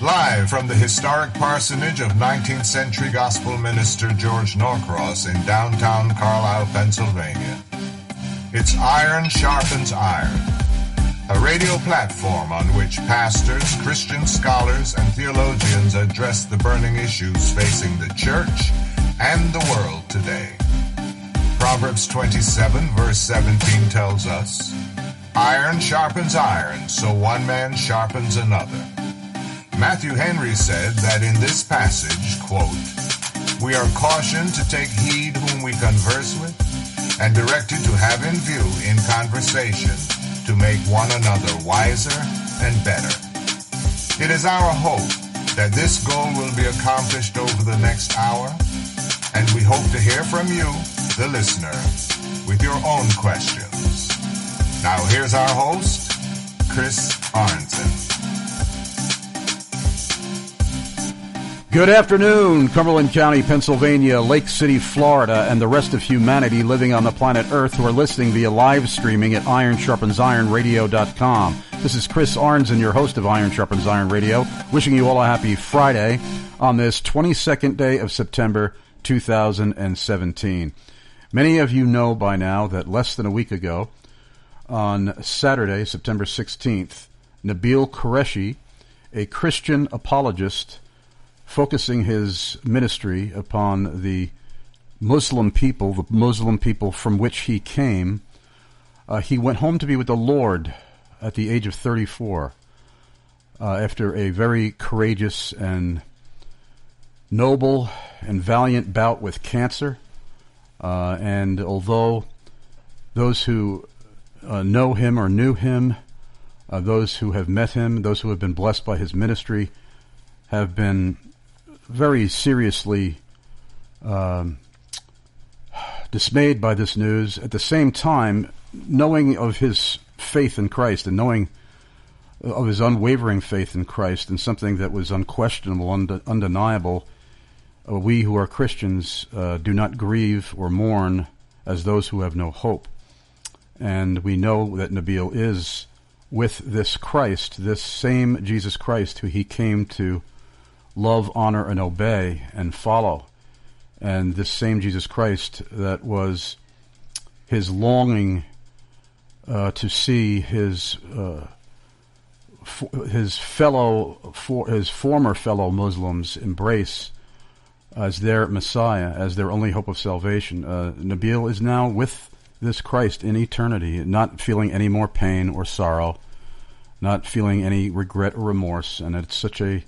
Live from the historic parsonage of 19th century gospel minister George Norcross in downtown Carlisle, Pennsylvania. It's Iron Sharpens Iron, a radio platform on which pastors, Christian scholars, and theologians address the burning issues facing the church and the world today. Proverbs 27 verse 17 tells us, "Iron sharpens iron, so one man sharpens another." Matthew Henry said that in this passage, quote, "We are cautioned to take heed whom we converse with, and directed to have in view in conversation to make one another wiser and better." It is our hope that this goal will be accomplished over the next hour, and we hope to hear from you, the listener, with your own questions. Now here's our host, Chris Arnson. Good afternoon, Cumberland County, Pennsylvania, Lake City, Florida, and the rest of humanity living on the planet Earth who are listening via live streaming at IronSharpensIronRadio.com. This is Chris Arnson, your host of Iron Sharpens Iron Radio, wishing you all a happy Friday on this 22nd day of September 2017. Many of you know by now that less than a week ago, on Saturday, September 16th, Nabeel Qureshi, a Christian apologist focusing his ministry upon the Muslim people from which he came, he went home to be with the Lord at the age of 34 after a very courageous and noble and valiant bout with cancer. And although those who know him or knew him, those who have met him, those who have been blessed by his ministry, have been very seriously dismayed by this news. At the same time, knowing of his faith in Christ and knowing of his unwavering faith in Christ and something that was unquestionable, undeniable, we who are Christians do not grieve or mourn as those who have no hope. And we know that Nabeel is with this Christ, this same Jesus Christ who he came to love, honor, and obey, and follow. And this same Jesus Christ that was his longing to see his former fellow Muslims embrace as their Messiah, as their only hope of salvation. Nabeel is now with this Christ in eternity, not feeling any more pain or sorrow, not feeling any regret or remorse, and it's such a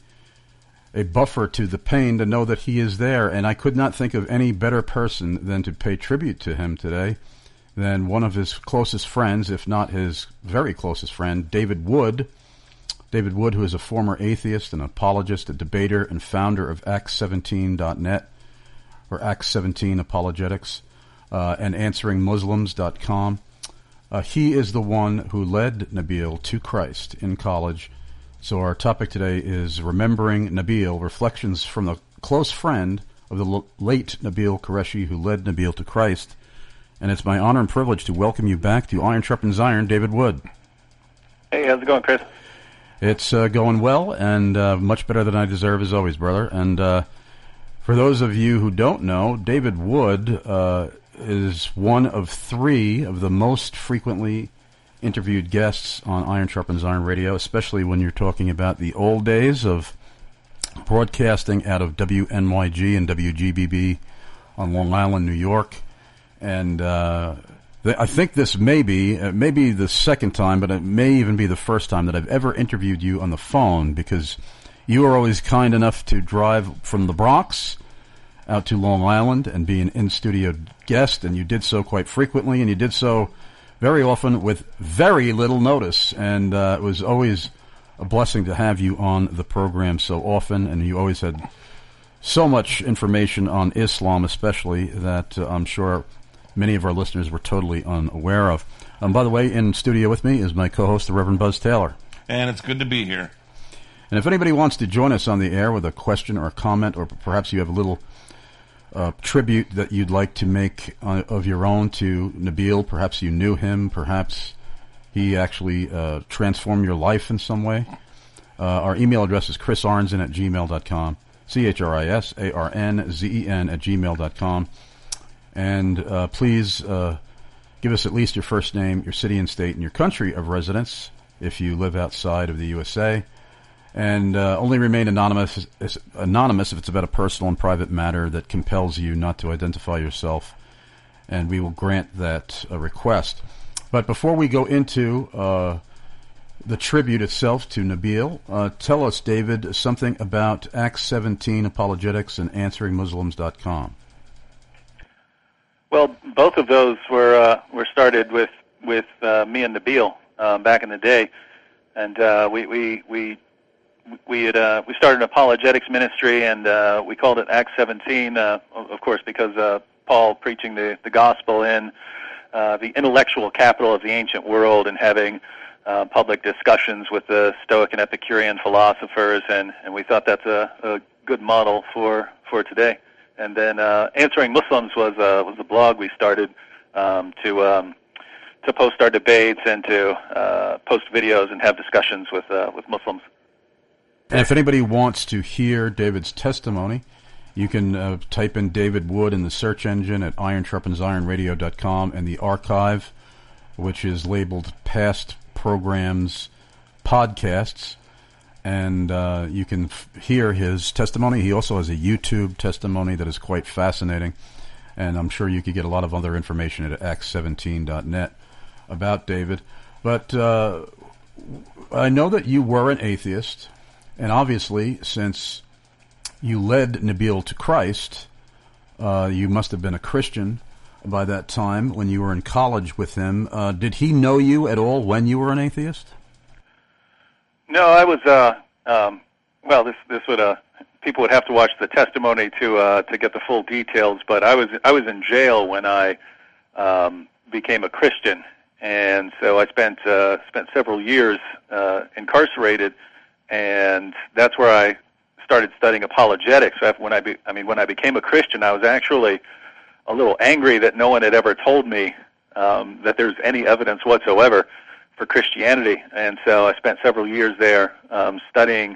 buffer to the pain to know that he is there. And I could not think of any better person than to pay tribute to him today than one of his closest friends, if not his very closest friend, David Wood. David Wood, who is a former atheist, an apologist, a debater, and founder of Acts17.net, or Acts17 Apologetics, and AnsweringMuslims.com. He is the one who led Nabeel to Christ in college. So our topic today is Remembering Nabeel, reflections from a close friend of the late Nabeel Qureshi who led Nabeel to Christ. And it's my honor and privilege to welcome you back to Iron Sharpens Iron, David Wood. Hey, how's it going, Chris? It's going well, and much better than I deserve as always, brother. And for those of you who don't know, David Wood is one of three of the most frequently interviewed guests on Iron Sharpens Iron Radio, especially when you're talking about the old days of broadcasting out of WNYG and WGBB on Long Island, New York. And I think this may be the second time, but it may even be the first time that I've ever interviewed you on the phone, because you are always kind enough to drive from the Bronx out to Long Island and be an in-studio guest, and you did so quite frequently, and you did so very often with very little notice, and it was always a blessing to have you on the program so often, and you always had so much information on Islam especially that I'm sure many of our listeners were totally unaware of. By the way, in studio with me is my co-host, the Reverend Buzz Taylor. And it's good to be here. And if anybody wants to join us on the air with a question or a comment, or perhaps you have a little tribute that you'd like to make of your own to Nabeel, perhaps you knew him, perhaps he actually transformed your life in some way, Our email address is chrisarnzen@gmail.com, CHRISARNZEN@gmail.com. And please give us at least your first name, your city and state, and your country of residence if you live outside of the USA. And only remain anonymous if it's about a personal and private matter that compels you not to identify yourself, and we will grant that request. But before we go into the tribute itself to Nabeel, tell us, David, something about Acts 17 apologetics and answeringmuslims.com. Well, both of those were started with me and Nabeel back in the day, and we started an apologetics ministry, and we called it Acts 17, of course, because Paul preaching the gospel in the intellectual capital of the ancient world and having public discussions with the Stoic and Epicurean philosophers, and we thought that's a good model for today. And then Answering Muslims was a blog we started to post our debates and to post videos and have discussions with Muslims. And if anybody wants to hear David's testimony, you can type in David Wood in the search engine at ironsharpensironradio.com, and the archive, which is labeled Past Programs Podcasts, and you can hear his testimony. He also has a YouTube testimony that is quite fascinating, and I'm sure you could get a lot of other information at x17.net about David. But I know that you were an atheist, and obviously, since you led Nabeel to Christ, you must have been a Christian by that time when you were in college with him. Did he know you at all when you were an atheist? No, I was. Well, this would people would have to watch the testimony to get the full details. But I was in jail when I became a Christian, and so I spent several years incarcerated, and that's where I started studying apologetics. When I became a Christian, I was actually a little angry that no one had ever told me that there's any evidence whatsoever for Christianity, and so I spent several years there studying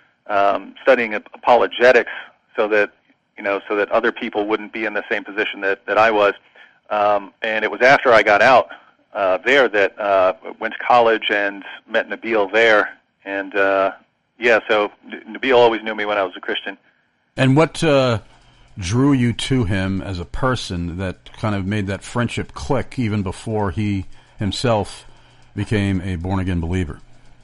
apologetics, so that other people wouldn't be in the same position that I was. And it was after I got out there that went to college and met Nabeel there, and so Nabeel always knew me when I was a Christian. And what drew you to him as a person that kind of made that friendship click even before he himself became a born-again believer?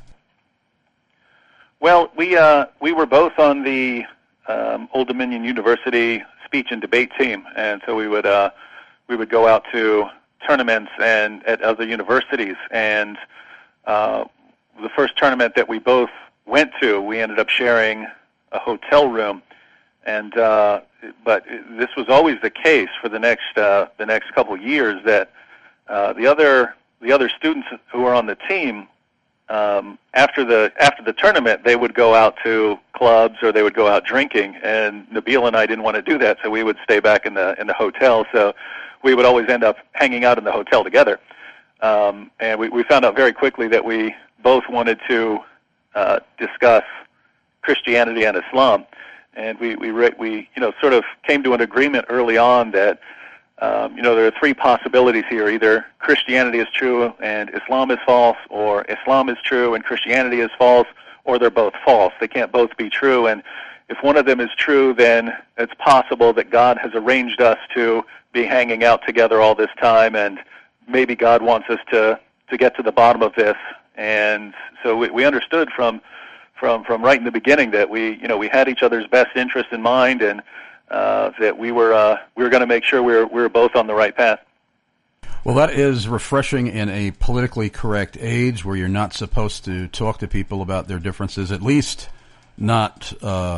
Well, we were both on the Old Dominion University speech and debate team, and so we would go out to tournaments and at other universities. And the first tournament that we both went to, we ended up sharing a hotel room, and but this was always the case for the next couple of years, that the other students who were on the team, after the tournament, they would go out to clubs or they would go out drinking, and Nabeel and I didn't want to do that, so we would stay back in the hotel. So we would always end up hanging out in the hotel together, and we found out very quickly that we both wanted to discuss Christianity and Islam, and we sort of came to an agreement early on that there are three possibilities here: either Christianity is true and Islam is false, or Islam is true and Christianity is false, or they're both false. They can't both be true, and if one of them is true, then it's possible that God has arranged us to be hanging out together all this time, and maybe God wants us to get to the bottom of this. And so we understood from right in the beginning that we had each other's best interest in mind, and that we were going to make sure we were both on the right path. Well, that is refreshing in a politically correct age where you're not supposed to talk to people about their differences, at least not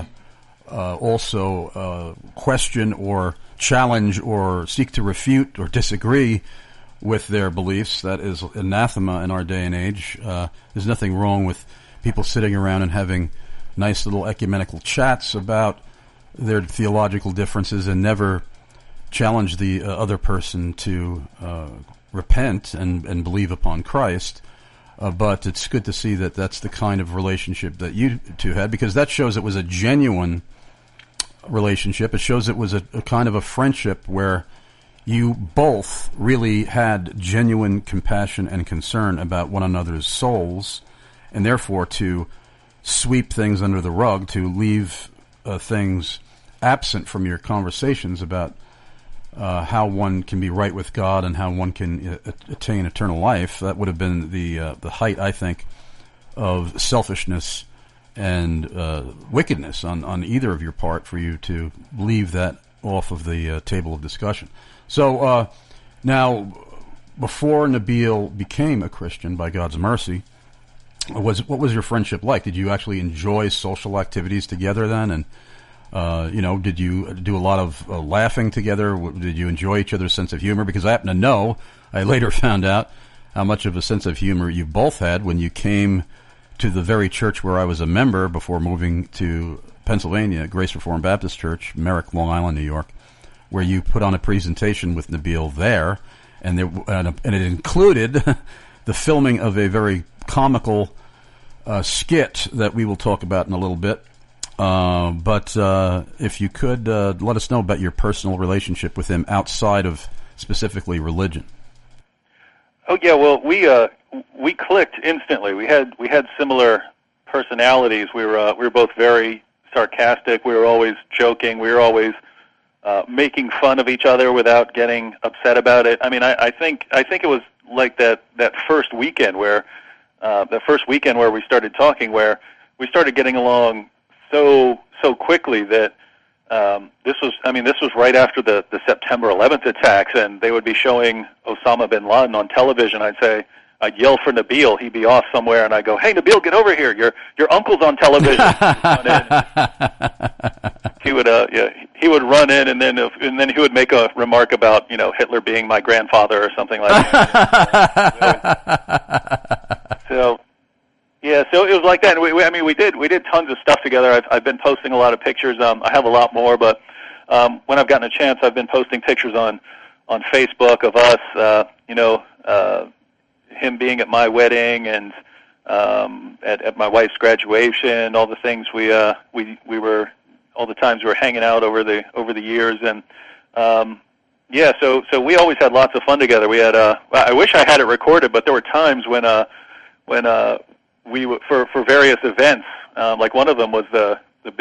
also question or challenge or seek to refute or disagree with their beliefs. That is anathema in our day and age. There's nothing wrong with people sitting around and having nice little ecumenical chats about their theological differences and never challenge the other person to repent and believe upon Christ. But it's good to see that that's the kind of relationship that you two had, because that shows it was a genuine relationship. It shows it was a kind of a friendship where you both really had genuine compassion and concern about one another's souls, and therefore to sweep things under the rug, to leave things absent from your conversations about how one can be right with God and how one can attain eternal life. That would have been the height, I think, of selfishness and wickedness on either of your part for you to leave that off of the table of discussion. So now, before Nabil became a Christian, by God's mercy, what was your friendship like? Did you actually enjoy social activities together then? And did you do a lot of laughing together? Did you enjoy each other's sense of humor? Because I happen to know, I later found out how much of a sense of humor you both had when you came to the very church where I was a member before moving to Pennsylvania, Grace Reformed Baptist Church, Merrick, Long Island, New York, where you put on a presentation with Nabil there, and it included the filming of a very comical skit that we will talk about in a little bit. But if you could let us know about your personal relationship with him outside of specifically religion. Oh yeah, well we clicked instantly. We had similar personalities. We were both very sarcastic. We were always joking. We were always making fun of each other without getting upset about it. I mean, I think it was like that first weekend where we started talking, where we started getting along so quickly that this was right after the September 11th attacks, and they would be showing Osama bin Laden on television. I'd yell for Nabil. He'd be off somewhere, and I'd go, "Hey, Nabil, get over here! Your uncle's on television." He would run in, and then he would make a remark about Hitler being my grandfather or something like that. So it was like that. And we did tons of stuff together. I've been posting a lot of pictures. I have a lot more, but when I've gotten a chance, I've been posting pictures on Facebook of us. Him being at my wedding and at my wife's graduation. All the things we were, all the times we were hanging out over the years, and so we always had lots of fun together. We had I wish I had it recorded, but there were times when we for various events, like one of them was the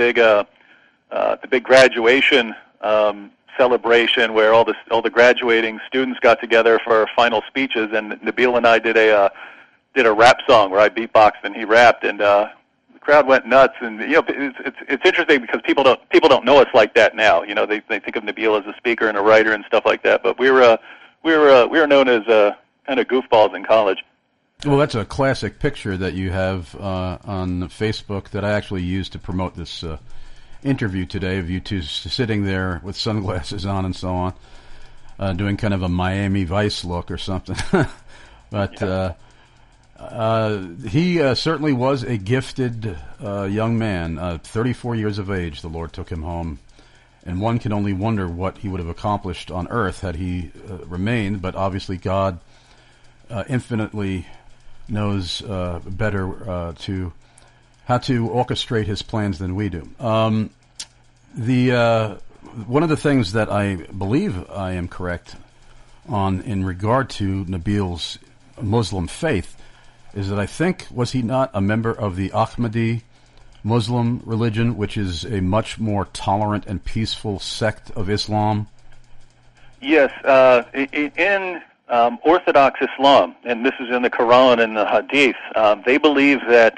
big graduation celebration where all the graduating students got together for final speeches, and Nabil and I did a rap song where I beatboxed and he rapped, and the crowd went nuts. And it's interesting because people don't know us like that now. They think of Nabil as a speaker and a writer and stuff like that, but we were known as kind of goofballs in college. Well, that's a classic picture that you have on Facebook that I actually used to promote this interview today, of you two sitting there with sunglasses on and so on, doing kind of a Miami Vice look or something. But he certainly was a gifted young man. 34 years of age, the Lord took him home, and one can only wonder what he would have accomplished on earth had he remained. But obviously God infinitely knows better to how to orchestrate his plans than we do. One of the things that I believe I am correct on in regard to Nabil's Muslim faith is that I think, was he not a member of the Ahmadi Muslim religion, which is a much more tolerant and peaceful sect of Islam? Yes, in Orthodox Islam, and this is in the Quran and the Hadith, they believe that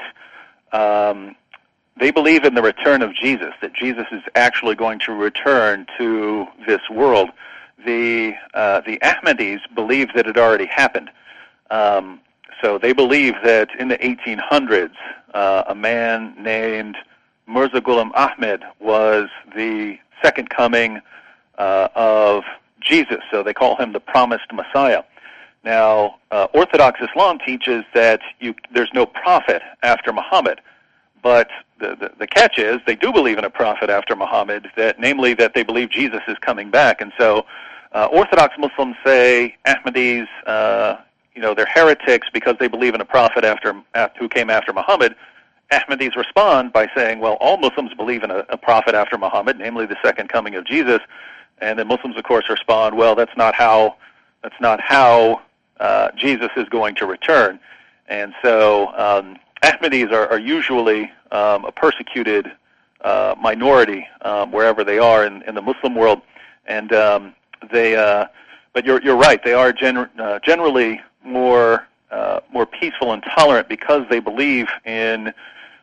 they believe in the return of Jesus, that Jesus is actually going to return to this world. The Ahmadis believe that it already happened. So they believe that in the 1800s, a man named Mirza Ghulam Ahmad was the second coming of Jesus. So they call him the promised Messiah. Now, Orthodox Islam teaches that there's no prophet after Muhammad. But the catch is they do believe in a prophet after Muhammad, namely that they believe Jesus is coming back. And so Orthodox Muslims say Ahmadis they're heretics because they believe in a prophet who came after Muhammad, Ahmadis respond by saying, well, all Muslims believe in a prophet after Muhammad, namely the second coming of Jesus. And then Muslims, of course, respond, well, that's not how Jesus is going to return. And so Ahmadis are usually a persecuted minority wherever they are in the Muslim world. And but you're right, they are generally more peaceful and tolerant because they believe in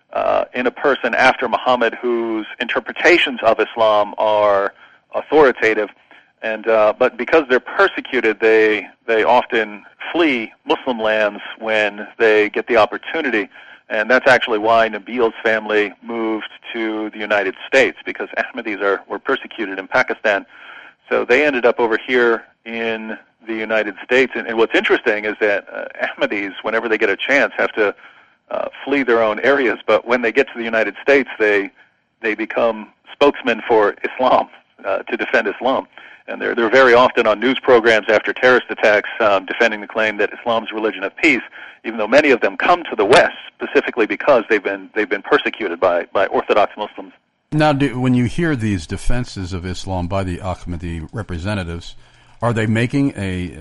a person after Muhammad whose interpretations of Islam are authoritative, and but because they're persecuted, they often flee Muslim lands when they get the opportunity, and that's actually why Nabil's family moved to the United States, because Ahmadis were persecuted in Pakistan, so they ended up over here in the United States. And what's interesting is that Ahmadis, whenever they get a chance, have to flee their own areas, but when they get to the United States, they become spokesmen for Islam, to defend Islam. And they're very often on news programs after terrorist attacks, defending the claim that Islam's religion of peace, even though many of them come to the West specifically because they've been persecuted by Orthodox Muslims. Now, when you hear these defenses of Islam by the Ahmadi representatives, are they making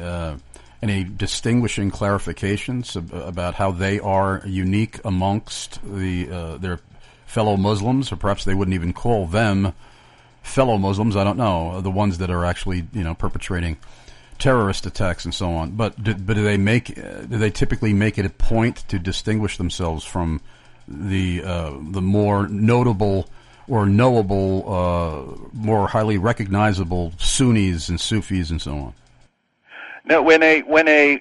any distinguishing clarifications about how they are unique amongst their fellow Muslims, or perhaps they wouldn't even call them fellow Muslims? I don't know, the ones that are actually perpetrating terrorist attacks and so on. But do they typically make it a point to distinguish themselves from the more notable or knowable, more highly recognizable Sunnis and Sufis and so on? No, when an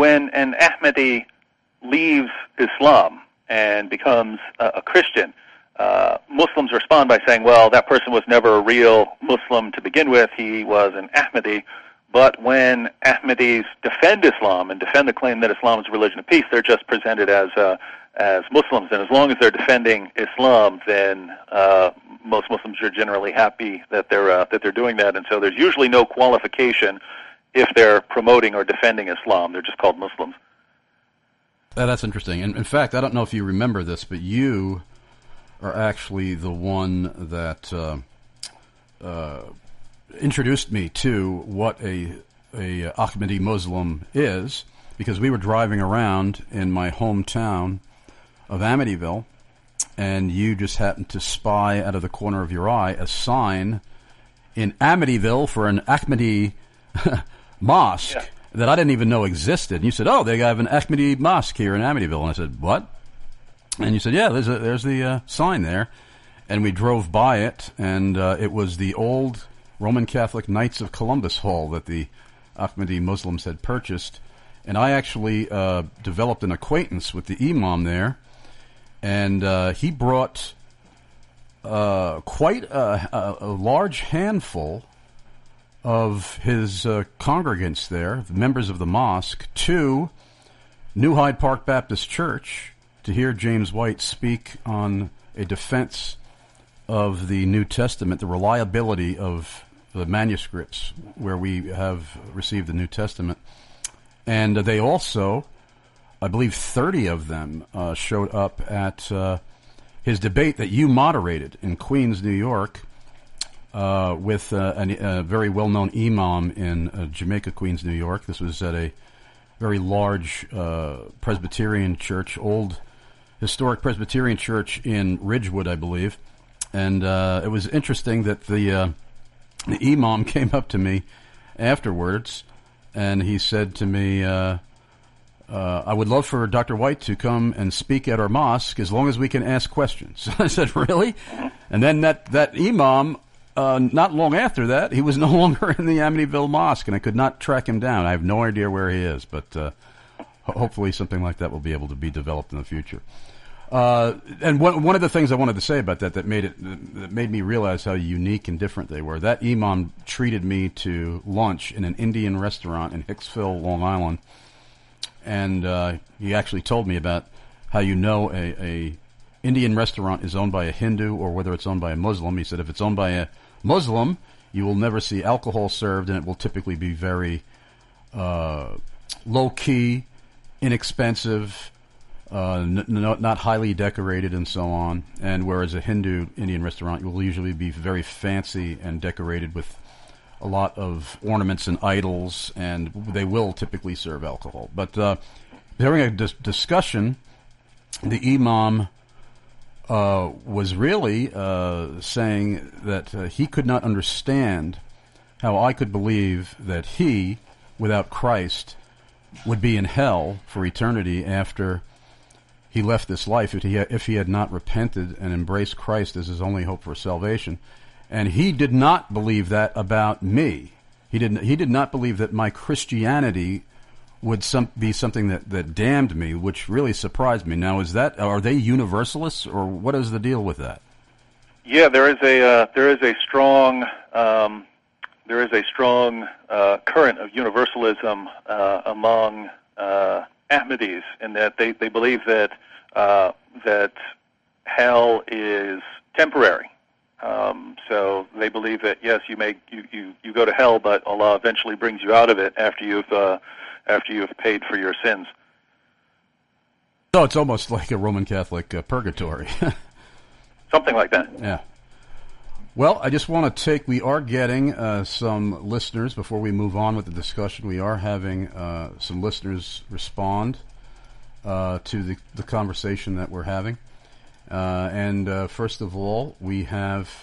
Ahmadi leaves Islam and becomes a Christian, Muslims respond by saying, well, that person was never a real Muslim to begin with, he was an Ahmadi. But when Ahmadis defend Islam and defend the claim that Islam is a religion of peace, they're just presented as Muslims. And as long as they're defending Islam, then most Muslims are generally happy that they're doing that. And so there's usually no qualification if they're promoting or defending Islam. They're just called Muslims. That's interesting. And in fact, I don't know if you remember this, but you are actually the one that introduced me to what a Ahmadi Muslim is, because we were driving around in my hometown of Amityville, and you just happened to spy out of the corner of your eye a sign in Amityville for an Ahmadi mosque that I didn't even know existed. And you said, oh, they have an Ahmadi mosque here in Amityville. And I said, what? And you said, yeah, there's the sign there. And we drove by it, and it was the old Roman Catholic Knights of Columbus Hall that the Ahmadi Muslims had purchased. And I actually developed an acquaintance with the imam there, and he brought quite a large handful of his congregants there, members of the mosque, to New Hyde Park Baptist Church to hear James White speak on a defense of the New Testament, the reliability of the manuscripts where we have received the New Testament. And they also, I believe 30 of them, showed up at his debate that you moderated in Queens, New York, with a very well-known imam in Jamaica, Queens, New York. This was at a very large Presbyterian church, old historic Presbyterian church in Ridgewood, I believe. And it was interesting that the imam came up to me afterwards, and he said to me, I would love for Dr. White to come and speak at our mosque as long as we can ask questions. I said, really? And then that imam, not long after that, he was no longer in the Amityville Mosque, and I could not track him down. I have no idea where he is, but hopefully something like that will be able to be developed in the future. And one of the things I wanted to say about that made me realize how unique and different they were. That imam treated me to lunch in an Indian restaurant in Hicksville, Long Island, and he actually told me about how a Indian restaurant is owned by a Hindu or whether it's owned by a Muslim. He said if it's owned by a Muslim, you will never see alcohol served, and it will typically be very low-key, inexpensive, not highly decorated, and so on. And whereas a Hindu Indian restaurant will usually be very fancy and decorated with a lot of ornaments and idols, and they will typically serve alcohol. But during a discussion, the imam was really saying that he could not understand how I could believe that he, without Christ, would be in hell for eternity after he left this life if he had not repented and embraced Christ as his only hope for salvation. And he did not believe that about me. He did not believe that my Christianity would be something that damned me, which really surprised me. Now, are they universalists, or what is the deal with that? Yeah, there is a strong current of universalism among Ahmadis, in that they believe that hell is temporary. So they believe that yes, you go to hell, but Allah eventually brings you out of it after you've paid for your sins. So it's almost like a Roman Catholic purgatory. Something like that. Yeah. Well, I just want to we are getting some listeners, before we move on with the discussion, we are having some listeners respond to the conversation that we're having. And first of all, we have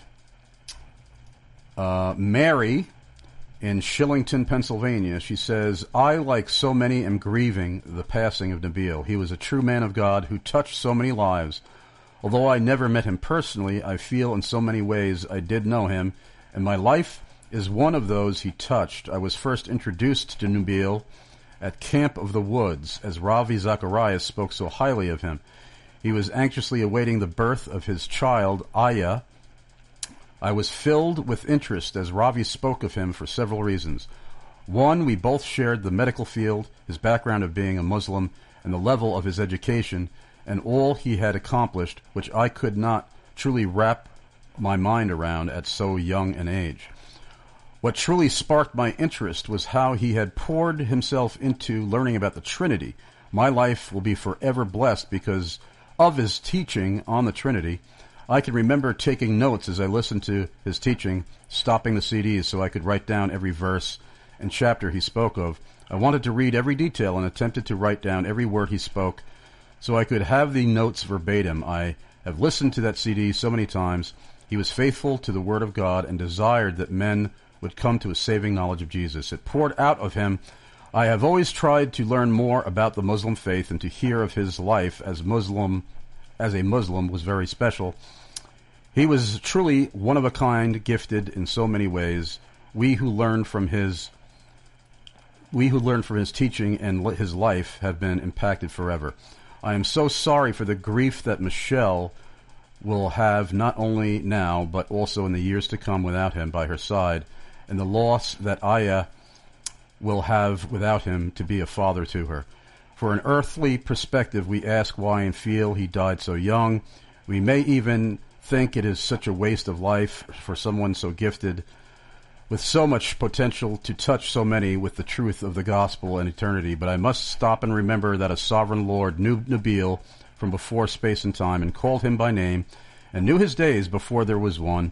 Mary in Shillington, Pennsylvania. She says, I, like so many, am grieving the passing of Nabil. He was a true man of God who touched so many lives. Although I never met him personally, I feel in so many ways I did know him, and my life is one of those he touched. I was first introduced to Nabil at Camp of the Woods, as Ravi Zacharias spoke so highly of him. He was anxiously awaiting the birth of his child, Aya. I was filled with interest as Ravi spoke of him for several reasons. One, we both shared the medical field, his background of being a Muslim, and the level of his education, and all he had accomplished, which I could not truly wrap my mind around at so young an age. What truly sparked my interest was how he had poured himself into learning about the Trinity. My life will be forever blessed because of his teaching on the Trinity. I can remember taking notes as I listened to his teaching, stopping the CDs so I could write down every verse and chapter he spoke of. I wanted to read every detail and attempted to write down every word he spoke so I could have the notes verbatim. I have listened to that CD so many times. He was faithful to the Word of God and desired that men would come to a saving knowledge of Jesus. It poured out of him. I have always tried to learn more about the Muslim faith, and to hear of his life as a Muslim was very special. He was truly one of a kind, gifted in so many ways. We who learn from his teaching and his life have been impacted forever. I am so sorry for the grief that Michelle will have, not only now but also in the years to come without him by her side, and the loss that Aya will have without him to be a father to her. For an earthly perspective, we ask why and feel he died so young. We may even think it is such a waste of life for someone so gifted, with so much potential to touch so many with the truth of the gospel and eternity. But I must stop and remember that a sovereign Lord knew Nabil from before space and time, and called him by name, and knew his days before there was one.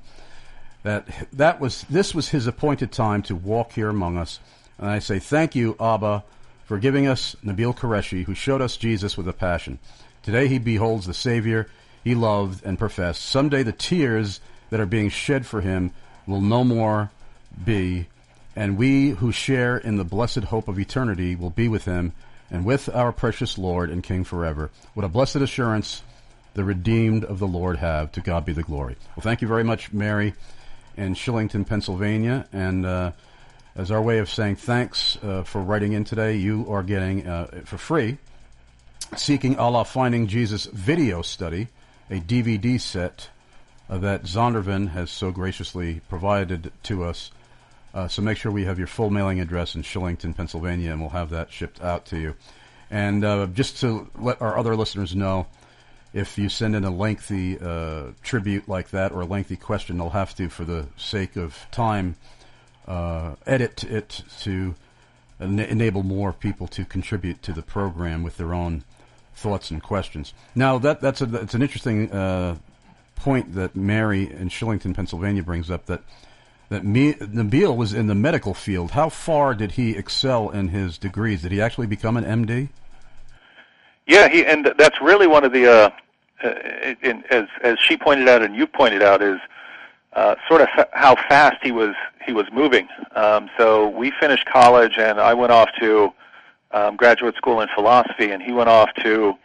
This was his appointed time to walk here among us. And I say thank you, Abba, for giving us Nabil Qureshi, who showed us Jesus with a passion. Today he beholds the Savior he loved and professed. Someday the tears that are being shed for him will no more be, and we who share in the blessed hope of eternity will be with him and with our precious Lord and King forever. What a blessed assurance the redeemed of the Lord have. To God be the glory. Well, thank you very much, Mary, in Shillington, Pennsylvania. And as our way of saying thanks for writing in today, you are getting, for free, Seeking Allah, Finding Jesus video study, a DVD set that Zondervan has so graciously provided to us. So make sure we have your full mailing address in Shillington, Pennsylvania, and we'll have that shipped out to you. And just to let our other listeners know, if you send in a lengthy tribute like that or a lengthy question, they'll have to, for the sake of time, edit it to enable more people to contribute to the program with their own thoughts and questions. Now, it's an interesting point that Mary in Shillington, Pennsylvania brings up, that Nabeel was in the medical field. How far did he excel in his degrees? Did he actually become an MD? Yeah, and that's really one of the, as she pointed out and you pointed out, is sort of how fast he was moving. So we finished college, and I went off to graduate school in philosophy, and he went off to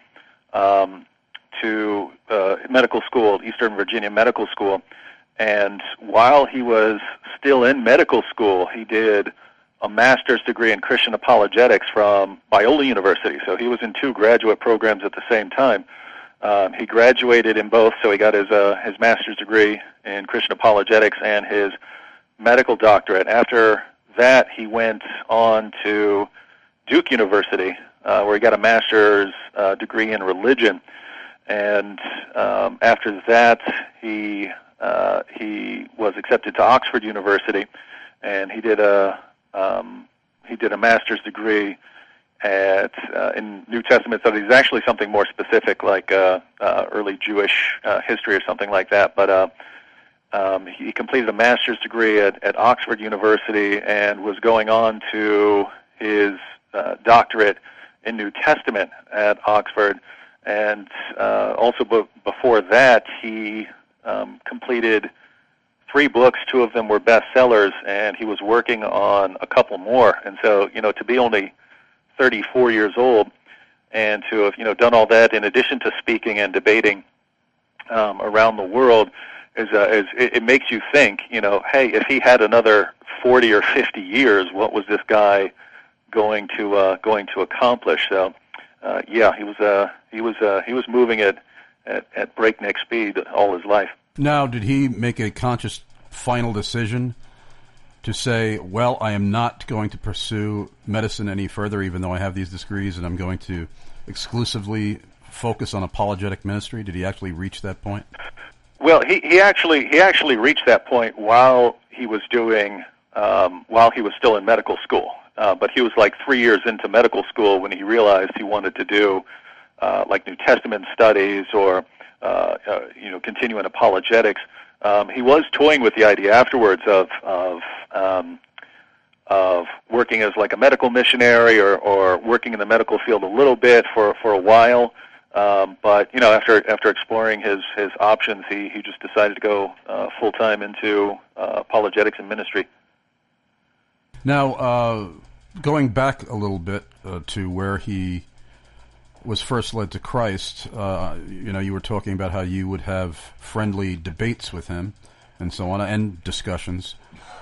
medical school, Eastern Virginia Medical School. And while he was still in medical school, he did a master's degree in Christian apologetics from Biola University. So he was in 2 graduate programs at the same time. He graduated in both, so he got his master's degree in Christian apologetics and his medical doctorate. After that, he went on to Duke University, where he got a master's degree in religion. And after that, he was accepted to Oxford University, and he did a master's degree in New Testament studies. Actually, something more specific, like early Jewish history or something like that. But he completed a master's degree at Oxford University and was going on to his doctorate in New Testament at Oxford. And also before that, he completed 3 books. 2 of them were bestsellers, and he was working on a couple more. And so, to be only 34 years old and to have, done all that in addition to speaking and debating around the world, it makes you think, hey, if he had another 40 or 50 years, what was this guy going to accomplish? So, yeah, he was moving at breakneck speed all his life. Now, did he make a conscious final decision to say, well, I am not going to pursue medicine any further, even though I have these degrees, and I'm going to exclusively focus on apologetic ministry? Did he actually reach that point? Well, he actually reached that point while he was still in medical school. But he was like 3 years into medical school when he realized he wanted to do like New Testament studies or continue in apologetics. He was toying with the idea afterwards of working as like a medical missionary or working in the medical field a little bit for a while. But after exploring his options, he just decided to go full time into apologetics and ministry. Now, going back a little bit to where he was first led to Christ, you were talking about how you would have friendly debates with him and so on, and discussions.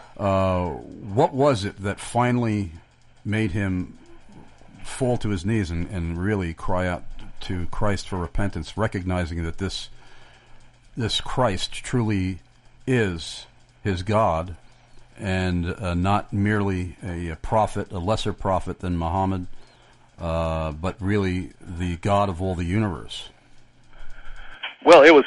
What was it that finally made him fall to his knees and really cry out to Christ for repentance, recognizing that this Christ truly is his God and not merely a prophet, a lesser prophet than Muhammad, but really the God of all the universe? Well, it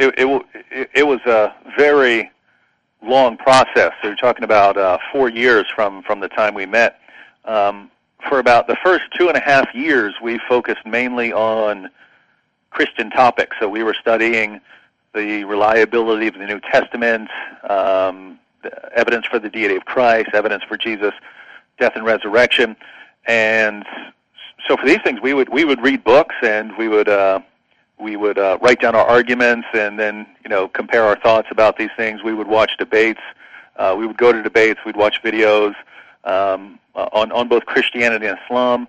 was a very long process. So you're talking about 4 years from the time we met. For about the first 2.5 years, we focused mainly on Christian topics. So we were studying the reliability of the New Testament, evidence for the deity of Christ, evidence for Jesus' death and resurrection. And so for these things, we would read books, and we would write down our arguments, and then compare our thoughts about these things. We would watch debates. We would go to debates. We'd watch videos on both Christianity and Islam.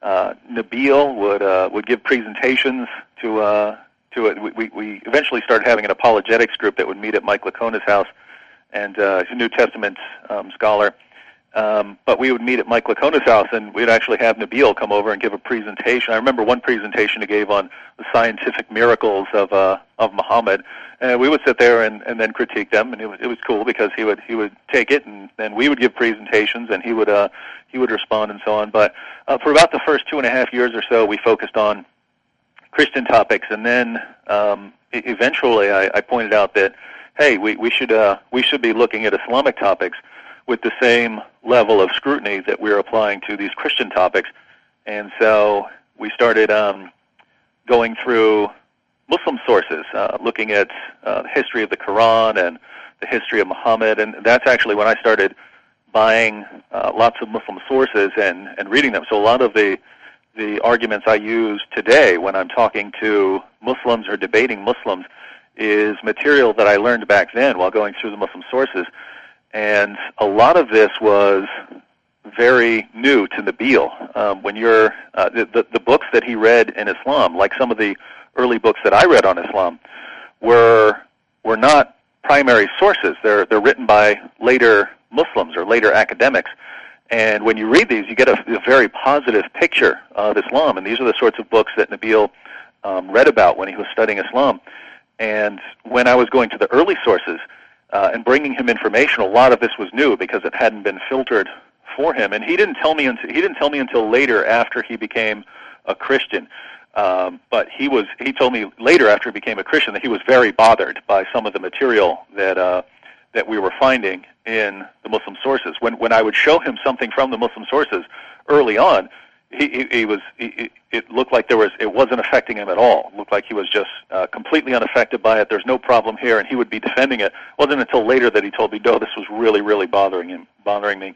Nabeel would give presentations to it. We eventually started having an apologetics group that would meet at Mike Lacona's house, and he's a New Testament scholar. But we would meet at Mike Lacona's house, and we'd actually have Nabeel come over and give a presentation. I remember one presentation he gave on the scientific miracles of Muhammad, and we would sit there and then critique them, and it was cool because he would take it, and then we would give presentations, and he would respond and so on. But for about the first 2.5 years or so, we focused on Christian topics, and then eventually I pointed out that, hey, we should be looking at Islamic topics. with the same level of scrutiny that we're applying to these Christian topics. And so we started going through Muslim sources, looking at the history of the Quran and the history of Muhammad, and that's actually when I started buying lots of Muslim sources and reading them. So a lot of the arguments I use today when I'm talking to Muslims or debating Muslims is material that I learned back then while going through the Muslim sources. And a lot of this was very new to Nabeel. When you're the books that he read in Islam, like some of the early books that I read on Islam, were not primary sources. They're written by later Muslims or later academics. And when you read these, you get a very positive picture of Islam. And these are the sorts of books that Nabeel read about when he was studying Islam. And when I was going to the early sources and bringing him information, a lot of this was new because it hadn't been filtered for him. And he didn't tell me until later after he became a Christian. But he told me later after he became a Christian that he was very bothered by some of the material that we were finding in the Muslim sources. When I would show him something from the Muslim sources early on, it looked like it wasn't affecting him at all. It looked like he was just completely unaffected by it. There's no problem here, and he would be defending it. It wasn't until later that he told me, no, this was really, really bothering me.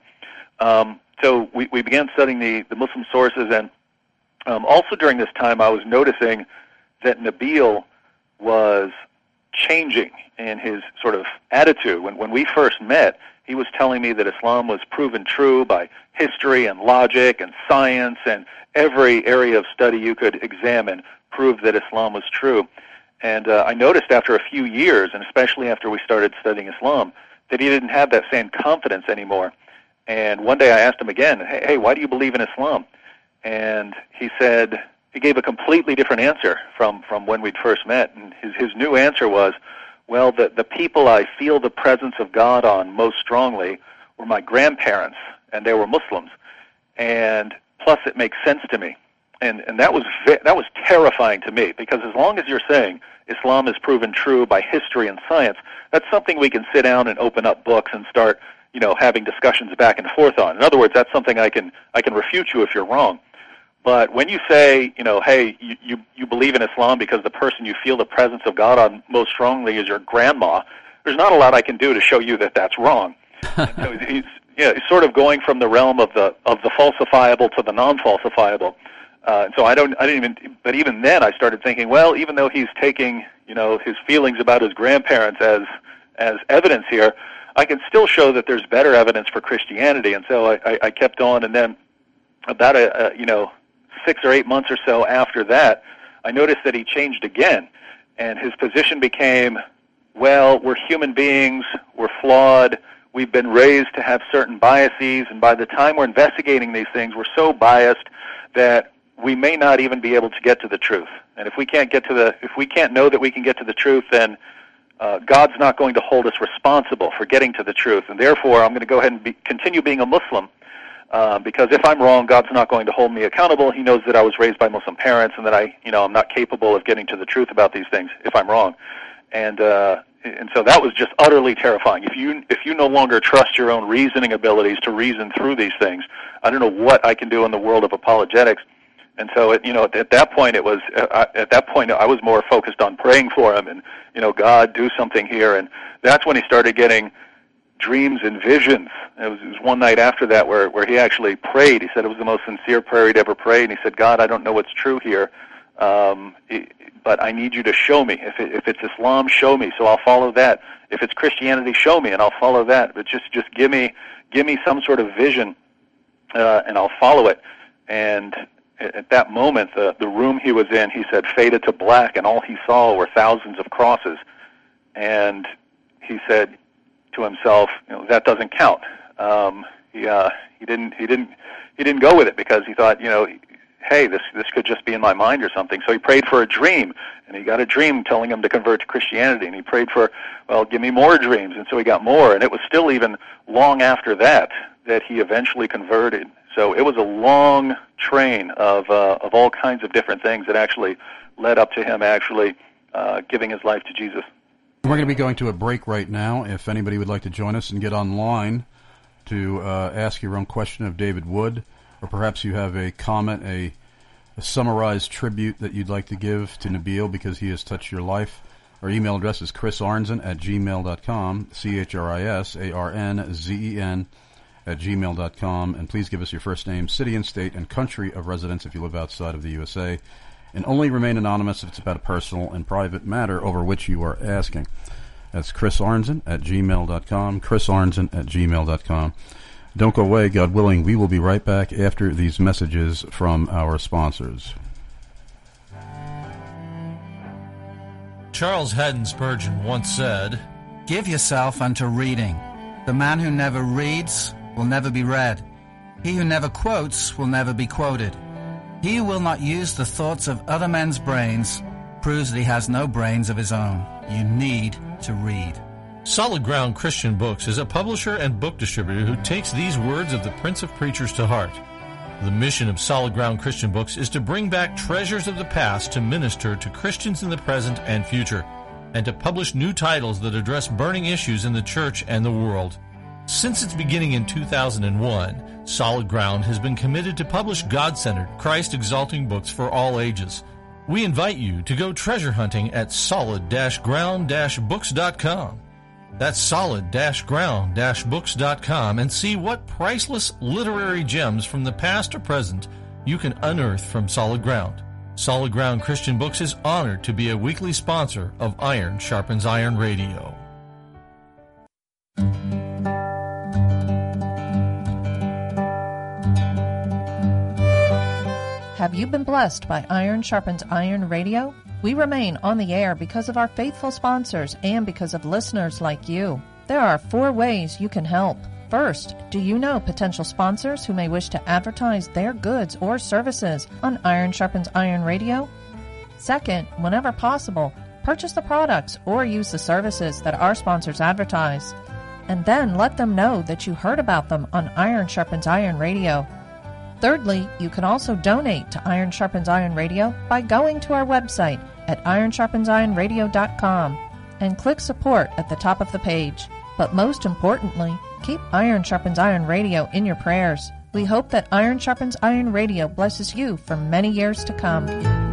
So we began studying the Muslim sources, and also during this time I was noticing that Nabeel was changing in his sort of attitude. When we first met, he was telling me that Islam was proven true by history and logic and science, and every area of study you could examine proved that Islam was true. And I noticed after a few years, and especially after we started studying Islam, that he didn't have that same confidence anymore. And one day I asked him again, hey, why do you believe in Islam? And he gave a completely different answer from when we'd first met. And his new answer was, well, the people I feel the presence of God on most strongly were my grandparents, and they were Muslims. And plus it makes sense to me. And that was terrifying to me, because as long as you're saying Islam is proven true by history and science, that's something we can sit down and open up books and start, having discussions back and forth on. In other words, that's something I can refute you if you're wrong. But when you say, hey, you believe in Islam because the person you feel the presence of God on most strongly is your grandma, there's not a lot I can do to show you that that's wrong. So he's sort of going from the realm of the falsifiable to the non-falsifiable. And so but even then I started thinking, well, even though he's taking, his feelings about his grandparents as evidence here, I can still show that there's better evidence for Christianity. And so I kept on, and then about 6 or 8 months or so after that, I noticed that he changed again, and his position became, well, we're human beings, we're flawed, we've been raised to have certain biases, and by the time we're investigating these things, we're so biased that we may not even be able to get to the truth. And if we can't know that we can get to the truth, then God's not going to hold us responsible for getting to the truth. And therefore, I'm going to go ahead and continue being a Muslim, because if I'm wrong, God's not going to hold me accountable. He knows that I was raised by Muslim parents, and that I'm not capable of getting to the truth about these things if I'm wrong. And so that was just utterly terrifying. If you no longer trust your own reasoning abilities to reason through these things, I don't know what I can do in the world of apologetics. And so, at that point, I was more focused on praying for him and, God, do something here. And that's when he started getting dreams and visions. It was one night after that where he actually prayed. He said it was the most sincere prayer he'd ever prayed. And he said, God, I don't know what's true here, but I need you to show me. If it's Islam, show me, so I'll follow that. If it's Christianity, show me, and I'll follow that. But just give me some sort of vision, and I'll follow it. And at that moment, the room he was in, he said, faded to black, and all he saw were thousands of crosses. And he said to himself, that doesn't count. He didn't go with it, because he thought, hey, this could just be in my mind or something. So he prayed for a dream, and he got a dream telling him to convert to Christianity. And he prayed for, well, give me more dreams. And so he got more. And it was still even long after that he eventually converted. So it was a long train of all kinds of different things that actually led up to him actually giving his life to Jesus. We're going to be going to a break right now. If anybody would like to join us and get online, to ask your own question of David Wood, or perhaps you have a comment, a summarized tribute that you'd like to give to Nabil because he has touched your life. Our email address is chrisarnzen@gmail.com, CHRISARNZEN@gmail.com, and please give us your first name, city and state, and country of residence if you live outside of the USA, and only remain anonymous if it's about a personal and private matter over which you are asking. That's chrisarnzen@gmail.com, chrisarnzen@gmail.com. Don't go away, God willing. We will be right back after these messages from our sponsors. Charles Haddon Spurgeon once said, "Give yourself unto reading. The man who never reads will never be read. He who never quotes will never be quoted. He who will not use the thoughts of other men's brains proves that he has no brains of his own. You need to read." Solid Ground Christian Books is a publisher and book distributor who takes these words of the Prince of Preachers to heart. The mission of Solid Ground Christian Books is to bring back treasures of the past to minister to Christians in the present and future, and to publish new titles that address burning issues in the church and the world. Since its beginning in 2001, Solid Ground has been committed to publish God-centered, Christ-exalting books for all ages. We invite you to go treasure hunting at solid-ground-books.com. That's solid-ground-books.com, and see what priceless literary gems from the past or present you can unearth from Solid Ground. Solid Ground Christian Books is honored to be a weekly sponsor of Iron Sharpens Iron Radio. Have you been blessed by Iron Sharpens Iron Radio? We remain on the air because of our faithful sponsors and because of listeners like you. There are 4 ways you can help. First, do you know potential sponsors who may wish to advertise their goods or services on Iron Sharpens Iron Radio? Second, whenever possible, purchase the products or use the services that our sponsors advertise. And then let them know that you heard about them on Iron Sharpens Iron Radio. Thirdly, you can also donate to Iron Sharpens Iron Radio by going to our website at ironsharpensironradio.com and click support at the top of the page. But most importantly, keep Iron Sharpens Iron Radio in your prayers. We hope that Iron Sharpens Iron Radio blesses you for many years to come.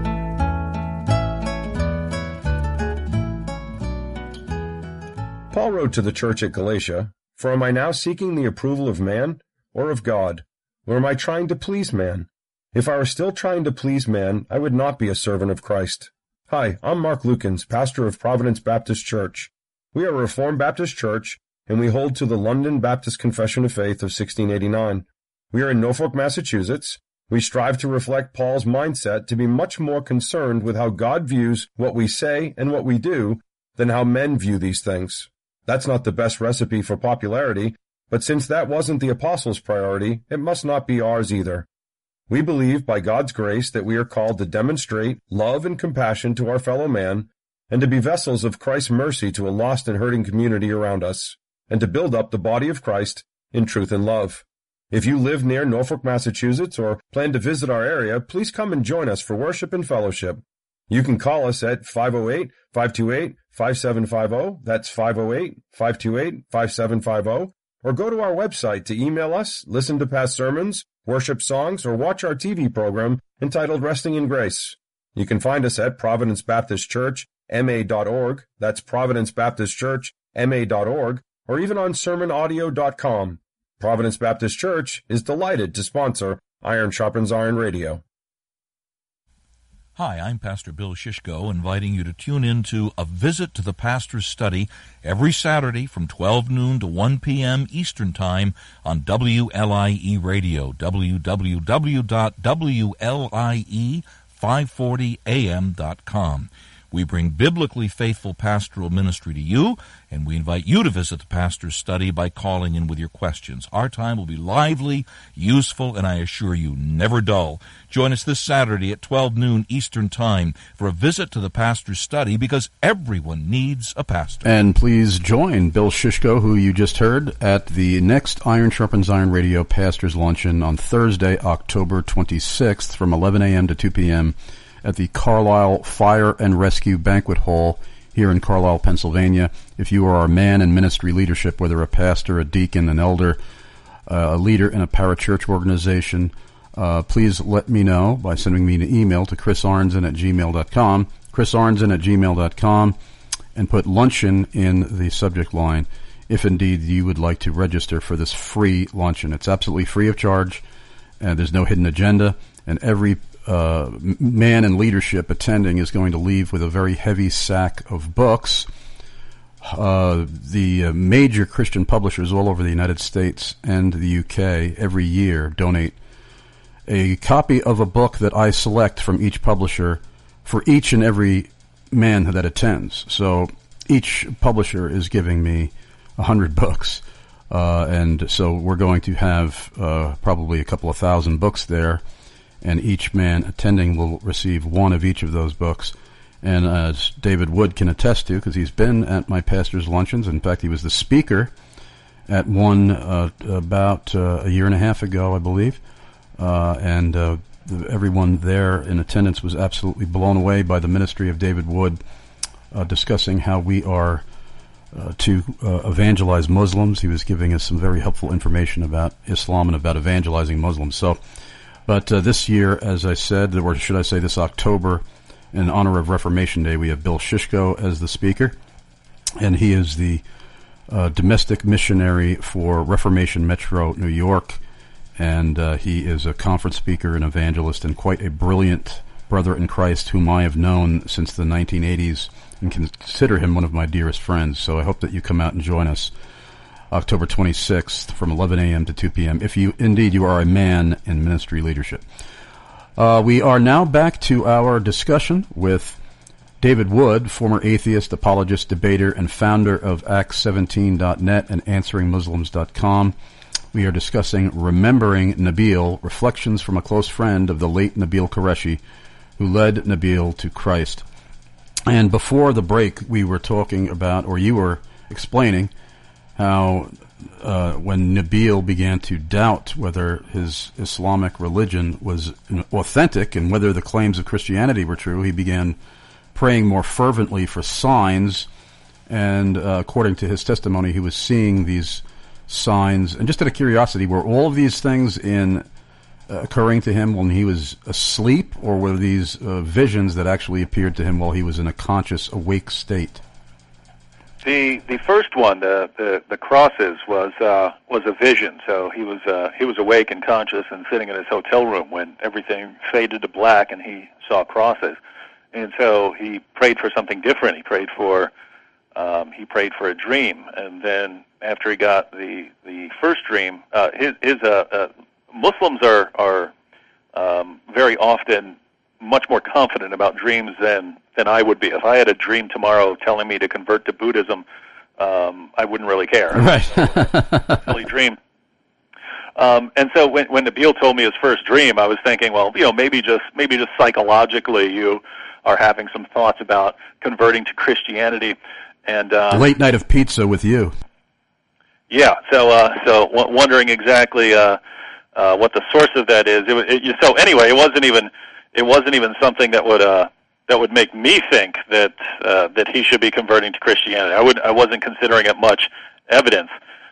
Paul wrote to the church at Galatia, "For am I now seeking the approval of man or of God? Or am I trying to please man? If I were still trying to please man, I would not be a servant of Christ." Hi, I'm Mark Lukens, pastor of Providence Baptist Church. We are a Reformed Baptist church, and we hold to the London Baptist Confession of Faith of 1689. We are in Norfolk, Massachusetts. We strive to reflect Paul's mindset to be much more concerned with how God views what we say and what we do than how men view these things. That's not the best recipe for popularity, but since that wasn't the apostles' priority, it must not be ours either. We believe by God's grace that we are called to demonstrate love and compassion to our fellow man, and to be vessels of Christ's mercy to a lost and hurting community around us, and to build up the body of Christ in truth and love. If you live near Norfolk, Massachusetts, or plan to visit our area, please come and join us for worship and fellowship. You can call us at 508-528-5750, that's 508-528-5750, or go to our website to email us, listen to past sermons, worship songs, or watch our TV program entitled Resting in Grace. You can find us at Providence Baptist Church, ma.org, that's Providence Baptist Church, ma.org, or even on sermonaudio.com. Providence Baptist Church is delighted to sponsor Iron Sharpens Iron Radio. Hi, I'm Pastor Bill Shishko, inviting you to tune in to A Visit to the Pastor's Study every Saturday from 12 noon to 1 p.m. Eastern Time on WLIE Radio, www.WLIE540am.com. We bring biblically faithful pastoral ministry to you, and we invite you to visit the Pastor's Study by calling in with your questions. Our time will be lively, useful, and I assure you, never dull. Join us this Saturday at 12 noon Eastern Time for a visit to the Pastor's Study, because everyone needs a pastor. And please join Bill Shishko, who you just heard, at the next Iron Sharpens Iron Radio Pastors Luncheon on Thursday, October 26th from 11 a.m. to 2 p.m. at the Carlisle Fire and Rescue Banquet Hall here in Carlisle, Pennsylvania. If you are a man in ministry leadership, whether a pastor, a deacon, an elder, a leader in a parachurch organization, please let me know by sending me an email to chrisarnzen@gmail.com, chrisarnzen@gmail.com, and put luncheon in the subject line if indeed you would like to register for this free luncheon. It's absolutely free of charge, and there's no hidden agenda, and every man in leadership attending is going to leave with a very heavy sack of books. The major Christian publishers all over the United States and the UK every year donate a copy of a book that I select from each publisher for each and every man that attends. So each publisher is giving me 100 books, and so we're going to have probably a couple of thousand books there, and each man attending will receive one of each of those books. And as David Wood can attest to, because he's been at my pastor's luncheons, in fact, he was the speaker at one about a year and a half ago, I believe, and everyone there in attendance was absolutely blown away by the ministry of David Wood, discussing how we are to evangelize Muslims. He was giving us some very helpful information about Islam and about evangelizing Muslims. So, but this year, as I said, or should I say this October, in honor of Reformation Day, we have Bill Shishko as the speaker, and he is the domestic missionary for Reformation Metro New York, and he is a conference speaker and evangelist and quite a brilliant brother in Christ whom I have known since the 1980s and consider him one of my dearest friends. So I hope that you come out and join us October 26th from 11 a.m. to 2 p.m. if you are a man in ministry leadership. We are now back to our discussion with David Wood, former atheist, apologist, debater, and founder of Acts17.net and AnsweringMuslims.com. We are discussing Remembering Nabeel, Reflections from a Close Friend of the late Nabeel Qureshi, who led Nabeel to Christ. And before the break, we were talking about, or you were explaining, how when Nabeel began to doubt whether his Islamic religion was authentic and whether the claims of Christianity were true, he began praying more fervently for signs, and according to his testimony, he was seeing these signs. And just out of curiosity, were all of these things occurring to him when he was asleep, or were these visions that actually appeared to him while he was in a conscious, awake state? The first one, the crosses, was a vision. So he was awake and conscious and sitting in his hotel room when everything faded to black and he saw crosses. And so he prayed for something different. He prayed for a dream, and then after he got the first dream, Muslims are very often much more confident about dreams than I would be. If I had a dream tomorrow telling me to convert to Buddhism, I wouldn't really care. Right. Silly dream. And so when Nabeel told me his first dream, I was thinking, well, maybe just psychologically you are having some thoughts about converting to Christianity. And late night of pizza with you. Yeah. So wondering exactly what the source of that is. So anyway, it wasn't even something that would make me think that he should be converting to Christianity. I wasn't considering it much evidence.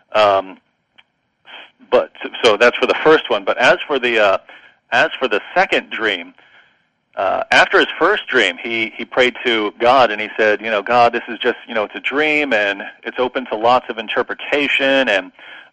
But so that's for the first one. But as for the second dream, after his first dream, he prayed to God and he said, God, this is just, it's a dream and it's open to lots of interpretation, and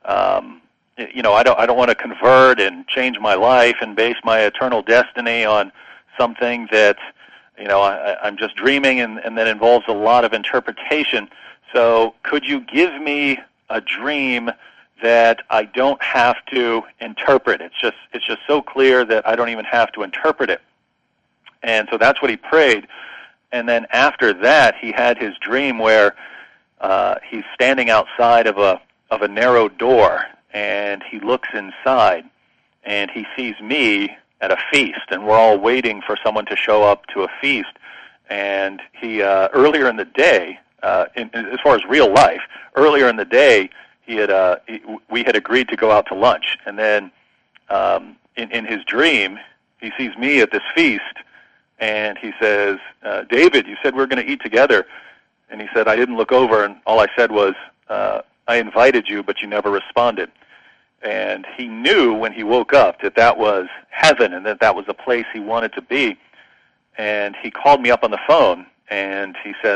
I don't want to convert and change my life and base my eternal destiny on something that I'm just dreaming and that involves a lot of interpretation. So could you give me a dream that I don't have to interpret? It's just so clear that I don't even have to interpret it. And so that's what he prayed. And then after that, he had his dream where he's standing outside of a narrow door, and he looks inside, and he sees me at a feast, and we're all waiting for someone to show up to a feast. And he earlier in the day, as far as real life, earlier in the day, we had agreed to go out to lunch, and then in his dream, he sees me at this feast. And he says, David, you said we were going to eat together. And he said, I didn't look over, and all I said was, I invited you, but you never responded. And he knew when he woke up that that was heaven and that that was a place he wanted to be. And he called me up on the phone, and he said,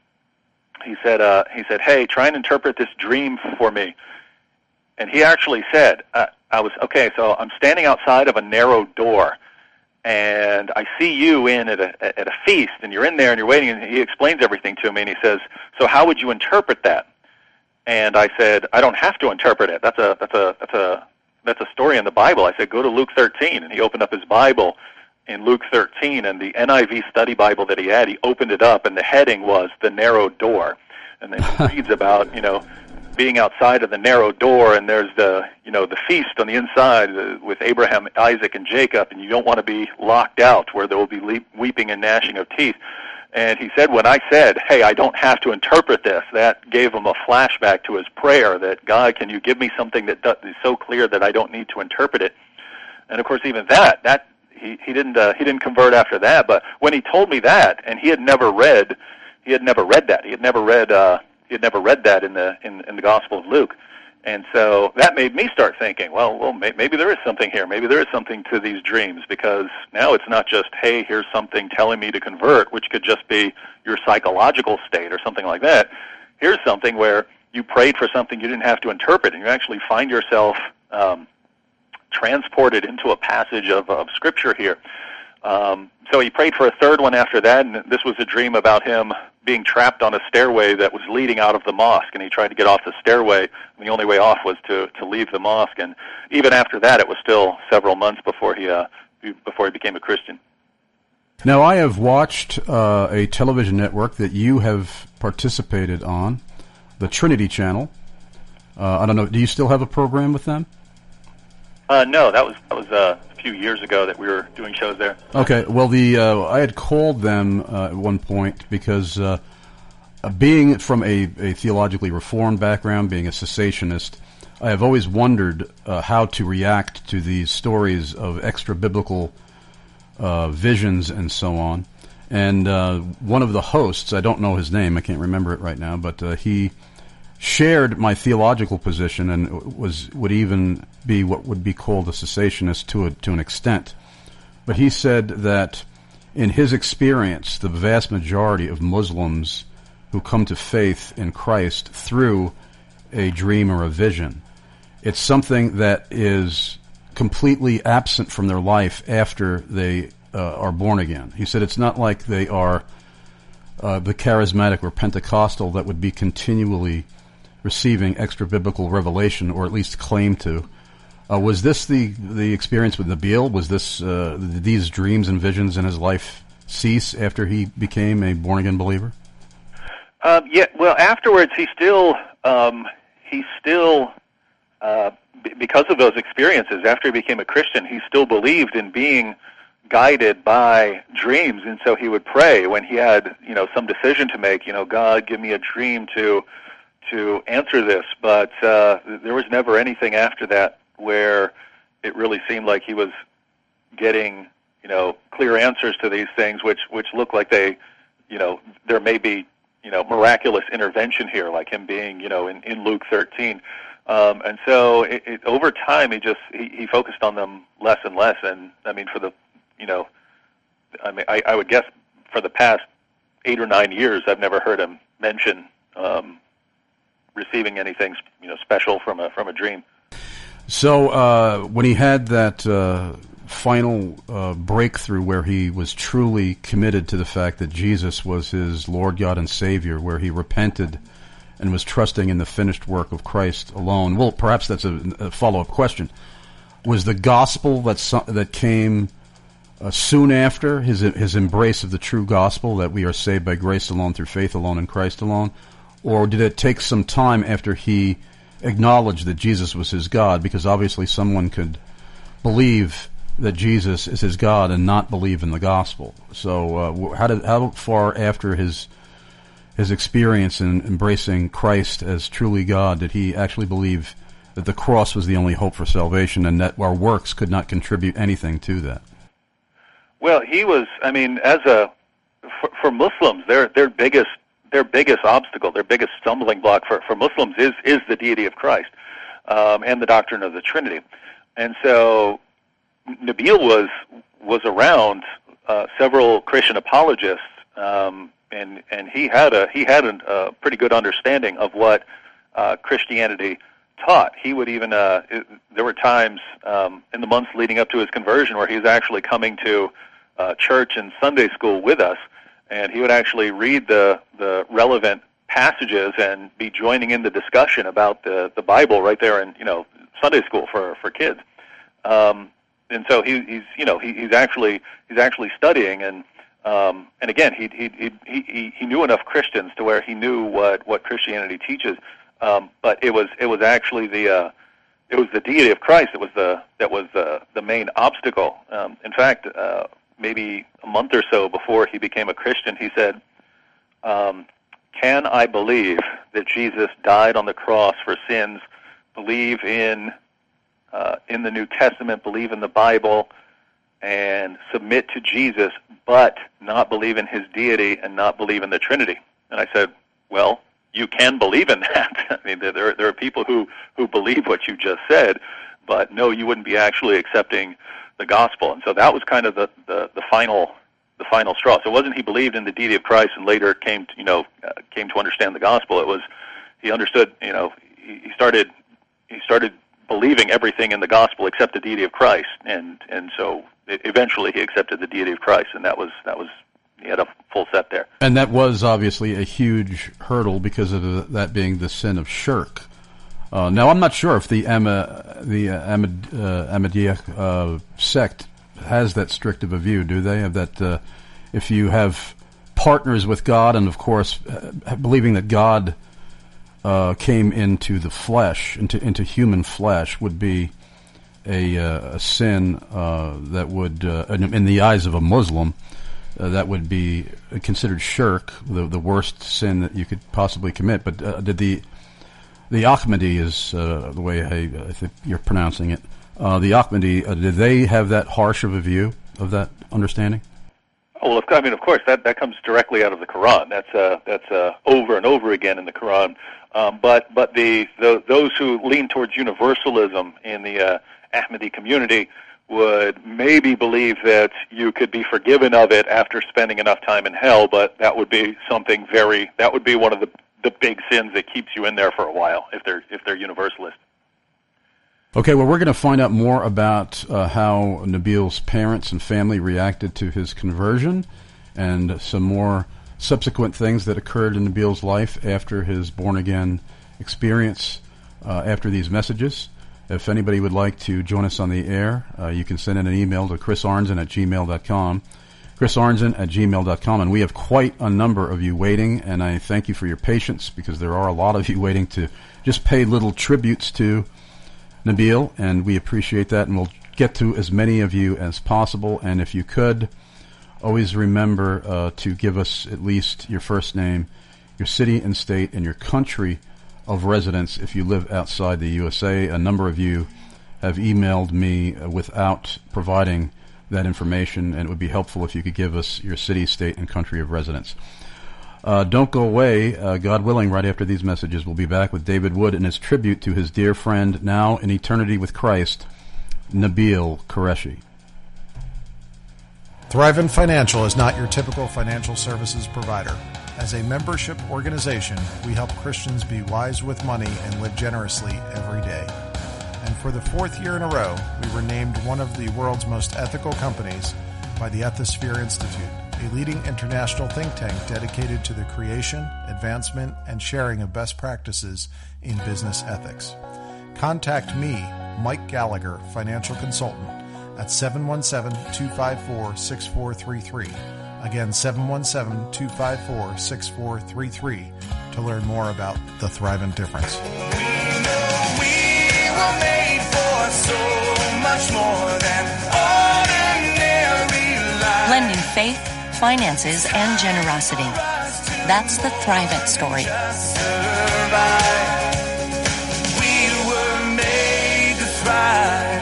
"Hey, try and interpret this dream for me." And he actually said, so I'm standing outside of a narrow door, and I see you in at a feast, and you're in there and you're waiting, and he explains everything to me, and he says, "So how would you interpret that?" And I said, "I don't have to interpret it. That's a story in the Bible." I said, "Go to Luke 13," and he opened up his Bible in Luke 13, and the NIV study Bible that he had, he opened it up, and the heading was "The Narrow Door," and then he reads about being outside of the narrow door, and there's the feast on the inside with Abraham, Isaac, and Jacob, and you don't want to be locked out where there will be weeping and gnashing of teeth. And he said, when I said, "Hey, I don't have to interpret this," that gave him a flashback to his prayer that, "God, can you give me something that is so clear that I don't need to interpret it?" And of course, even that he didn't convert after that. But when he told me that, and he had never read that. He had never read that in the Gospel of Luke. And so that made me start thinking, well, maybe there is something here. Maybe there is something to these dreams, because now it's not just, hey, here's something telling me to convert, which could just be your psychological state or something like that. Here's something where you prayed for something you didn't have to interpret, and you actually find yourself transported into a passage of Scripture here. So he prayed for a third one after that, and this was a dream about him being trapped on a stairway that was leading out of the mosque, and he tried to get off the stairway, and the only way off was to leave the mosque. And even after that, it was still several months before he became a Christian. Now, I have watched a television network that you have participated on, the Trinity Channel. I don't know, do you still have a program with them? No, that was a few years ago that we were doing shows there. Okay, well, I had called them at one point because being from a theologically reformed background, being a cessationist, I have always wondered how to react to these stories of extra-biblical visions and so on. And one of the hosts, I don't know his name, I can't remember it right now, but he shared my theological position and would even be what would be called a cessationist to an extent. But he said that in his experience, the vast majority of Muslims who come to faith in Christ through a dream or a vision, it's something that is completely absent from their life after they are born again. He said it's not like they are the charismatic or Pentecostal that would be continually receiving extra-biblical revelation, or at least claim to. Was this the experience with Nabil? Was this these dreams and visions in his life cease after he became a born-again believer? Yeah, well, afterwards he still because of those experiences, after he became a Christian, he still believed in being guided by dreams, and so he would pray when he had some decision to make. God, give me a dream to answer this, but there was never anything after that where it really seemed like he was getting clear answers to these things, which look like they there may be miraculous intervention here, like him being in Luke 13, and so over time he focused on them less and less, and I mean I would guess for the past 8 or 9 years I've never heard him mention receiving anything special from a dream. So when he had that final breakthrough where he was truly committed to the fact that Jesus was his Lord, God, and Savior, where he repented and was trusting in the finished work of Christ alone, well, perhaps that's a follow-up question. Was the gospel that came soon after his embrace of the true gospel, that we are saved by grace alone, through faith alone, in Christ alone? Or did it take some time after he acknowledged that Jesus was his God? Because obviously someone could believe that Jesus is his God and not believe in the gospel. So how far after his experience in embracing Christ as truly God did he actually believe that the cross was the only hope for salvation and that our works could not contribute anything to that? Well, he was, for Muslims, their biggest obstacle, their biggest stumbling block for Muslims is the deity of Christ. and the doctrine of the Trinity. And so Nabil was around several Christian apologists, and he had a pretty good understanding of what Christianity taught. He would even there were times in the months leading up to his conversion where he was actually coming to church and Sunday school with us, and he would actually read the relevant passages and be joining in the discussion about the Bible right there in Sunday school for kids. And so he's actually studying, and again he knew enough Christians to where he knew what Christianity teaches. But it was actually the deity of Christ that was the main obstacle. In fact, maybe a month or so before he became a Christian, he said, "Can I believe that Jesus died on the cross for sins? Believe in the New Testament, believe in the Bible, and submit to Jesus, but not believe in his deity and not believe in the Trinity?" And I said, "Well, you can believe in that. I mean, there are people who believe what you just said, but no, you wouldn't be actually accepting the gospel." And so that was kind of the final straw. So it wasn't he believed in the deity of Christ and later came to understand the gospel. It was he understood. He started believing everything in the gospel except the deity of Christ, and so eventually he accepted the deity of Christ, and that was. He had a full set there. And that was obviously a huge hurdle because of that being the sin of shirk. Now, I'm not sure if the Ahmadiyya sect has that strict of a view, do they? Of that if you have partners with God and, of course, believing that God came into the flesh, into human flesh, would be a sin that would, in the eyes of a Muslim, that would be considered shirk, the worst sin that you could possibly commit. But did the Ahmadi is the way I think you're pronouncing it, the Ahmadi, did they have that harsh of a view of that understanding? Oh, well, I mean, of course, that comes directly out of the Quran. That's over and over again in the Quran. But those who lean towards universalism in the Ahmadi community would maybe believe that you could be forgiven of it after spending enough time in hell, but that would be that would be one of the big sins that keeps you in there for a while if they're universalist. Okay, well, we're going to find out more about how Nabil's parents and family reacted to his conversion and some more subsequent things that occurred in Nabil's life after his born-again experience after these messages. If anybody would like to join us on the air, you can send in an email to chrisarnzen@gmail.com, chrisarnzen@gmail.com, and we have quite a number of you waiting, and I thank you for your patience because there are a lot of you waiting to just pay little tributes to Nabil, and we appreciate that, and we'll get to as many of you as possible. And if you could, always remember to give us at least your first name, your city and state, and your country of residence if you live outside the USA. A number of you have emailed me without providing that information, and it would be helpful if you could give us your city, state, and country of residence. Don't go away. God willing, right after these messages, we'll be back with David Wood and his tribute to his dear friend, now in eternity with Christ, Nabil Qureshi. Thrivent Financial is not your typical financial services provider. As a membership organization, we help Christians be wise with money and live generously every day. And for the fourth year in a row, we were named one of the world's most ethical companies by the Ethisphere Institute, a leading international think tank dedicated to the creation, advancement, and sharing of best practices in business ethics. Contact me, Mike Gallagher, financial consultant, at 717-254-6433. Again, 717-254-6433 to learn more about the Thrivent Difference. We know we were made for so much more than ordinary life. Blending faith, finances, and generosity. That's the Thrivent story. We were made to thrive.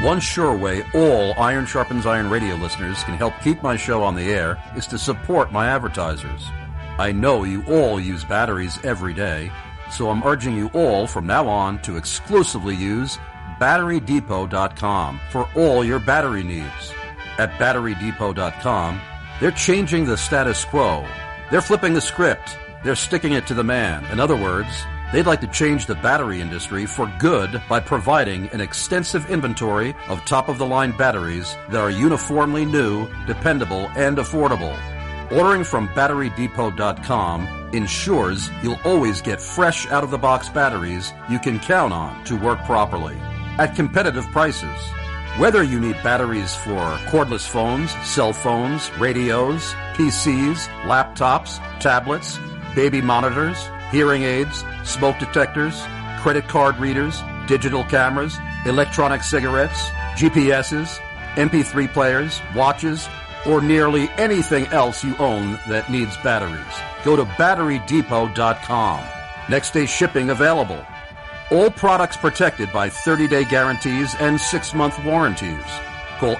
One sure way all Iron Sharpens Iron radio listeners can help keep my show on the air is to support my advertisers. I know you all use batteries every day, so I'm urging you all from now on to exclusively use BatteryDepot.com for all your battery needs. At BatteryDepot.com, they're changing the status quo. They're flipping the script. They're sticking it to the man. In other words, they'd like to change the battery industry for good by providing an extensive inventory of top-of-the-line batteries that are uniformly new, dependable, and affordable. Ordering from BatteryDepot.com ensures you'll always get fresh out-of-the-box batteries you can count on to work properly at competitive prices. Whether you need batteries for cordless phones, cell phones, radios, PCs, laptops, tablets, baby monitors, hearing aids, smoke detectors, credit card readers, digital cameras, electronic cigarettes, GPSs, MP3 players, watches, or nearly anything else you own that needs batteries, go to BatteryDepot.com. Next day shipping available. All products protected by 30-day guarantees and 6-month warranties. Call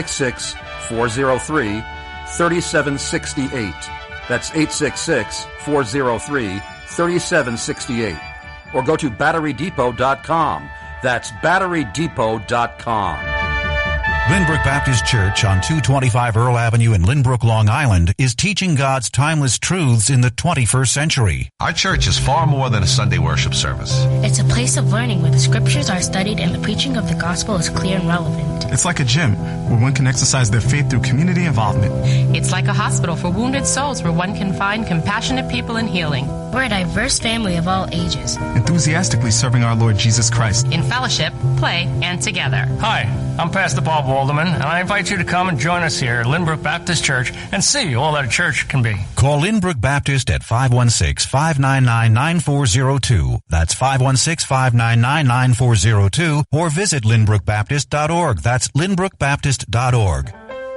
866-403-3768. That's 866-403-3768. Or go to BatteryDepot.com. That's BatteryDepot.com. Lynbrook Baptist Church on 225 Earl Avenue in Lynbrook, Long Island is teaching God's timeless truths in the 21st century. Our church is far more than a Sunday worship service. It's a place of learning where the scriptures are studied and the preaching of the gospel is clear and relevant. It's like a gym where one can exercise their faith through community involvement. It's like a hospital for wounded souls where one can find compassionate people and healing. We're a diverse family of all ages, enthusiastically serving our Lord Jesus Christ in fellowship, play, and together. Hi, I'm Pastor Bob Walderman, and I invite you to come and join us here at Lynbrook Baptist Church and see all that a church can be. Call Lynbrook Baptist at 516-599-9402. That's 516-599-9402, or visit lynbrookbaptist.org. That's lynbrookbaptist.org.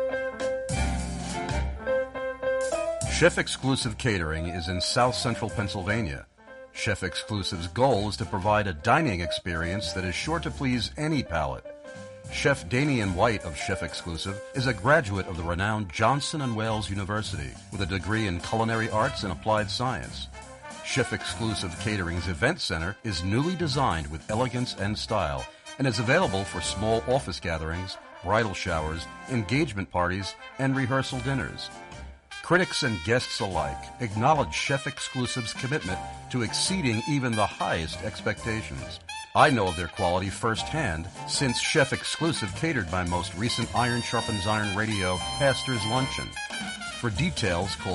Chef Exclusive Catering is in South Central Pennsylvania. Chef Exclusive's goal is to provide a dining experience that is sure to please any palate. Chef Damian White of Chef Exclusive is a graduate of the renowned Johnson & Wales University with a degree in culinary arts and applied science. Chef Exclusive Catering's event center is newly designed with elegance and style and is available for small office gatherings, bridal showers, engagement parties, and rehearsal dinners. Critics and guests alike acknowledge Chef Exclusive's commitment to exceeding even the highest expectations. I know of their quality firsthand since Chef Exclusive catered my most recent Iron Sharpens Iron Radio Pastor's Luncheon. For details, call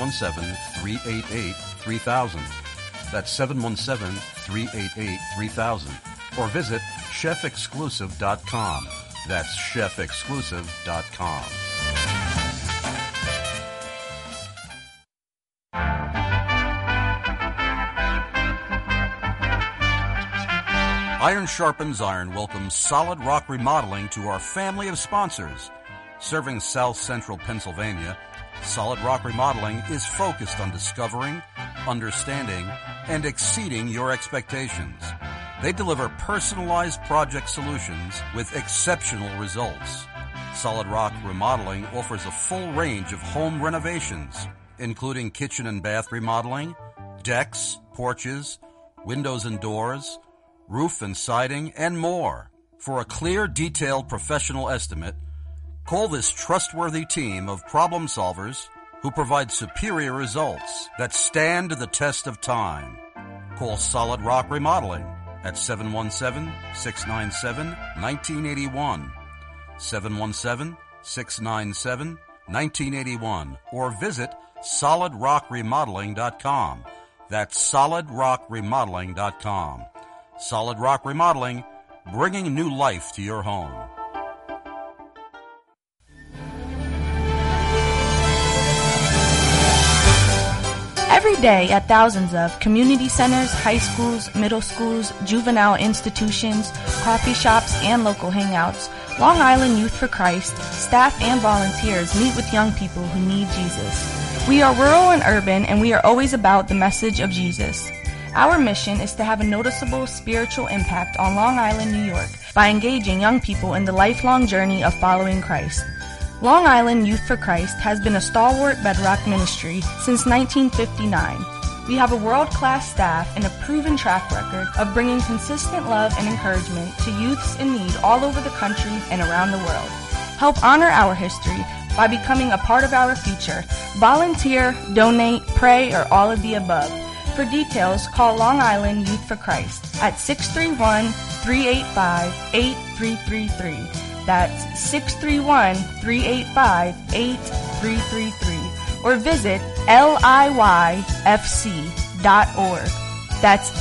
717-388-3000. That's 717-388-3000. Or visit chefexclusive.com. That's chefexclusive.com. Iron Sharpens Iron welcomes Solid Rock Remodeling to our family of sponsors. Serving South Central Pennsylvania, Solid Rock Remodeling is focused on discovering, understanding, and exceeding your expectations. They deliver personalized project solutions with exceptional results. Solid Rock Remodeling offers a full range of home renovations, including kitchen and bath remodeling, decks, porches, windows and doors, roof and siding, and more. For a clear, detailed, professional estimate, call this trustworthy team of problem solvers who provide superior results that stand the test of time. Call Solid Rock Remodeling at 717-697-1981, 717-697-1981, or visit solidrockremodeling.com. That's solidrockremodeling.com. Solid Rock Remodeling, bringing new life to your home. Every day at thousands of community centers, high schools, middle schools, juvenile institutions, coffee shops, and local hangouts, Long Island Youth for Christ, staff and volunteers meet with young people who need Jesus. We are rural and urban, and we are always about the message of Jesus. Our mission is to have a noticeable spiritual impact on Long Island, New York, by engaging young people in the lifelong journey of following Christ. Long Island Youth for Christ has been a stalwart bedrock ministry since 1959. We have a world-class staff and a proven track record of bringing consistent love and encouragement to youths in need all over the country and around the world. Help honor our history by becoming a part of our future. Volunteer, donate, pray, or all of the above. For details, call Long Island Youth for Christ at 631-385-8333. That's 631-385-8333. Or visit LIYFC.org. That's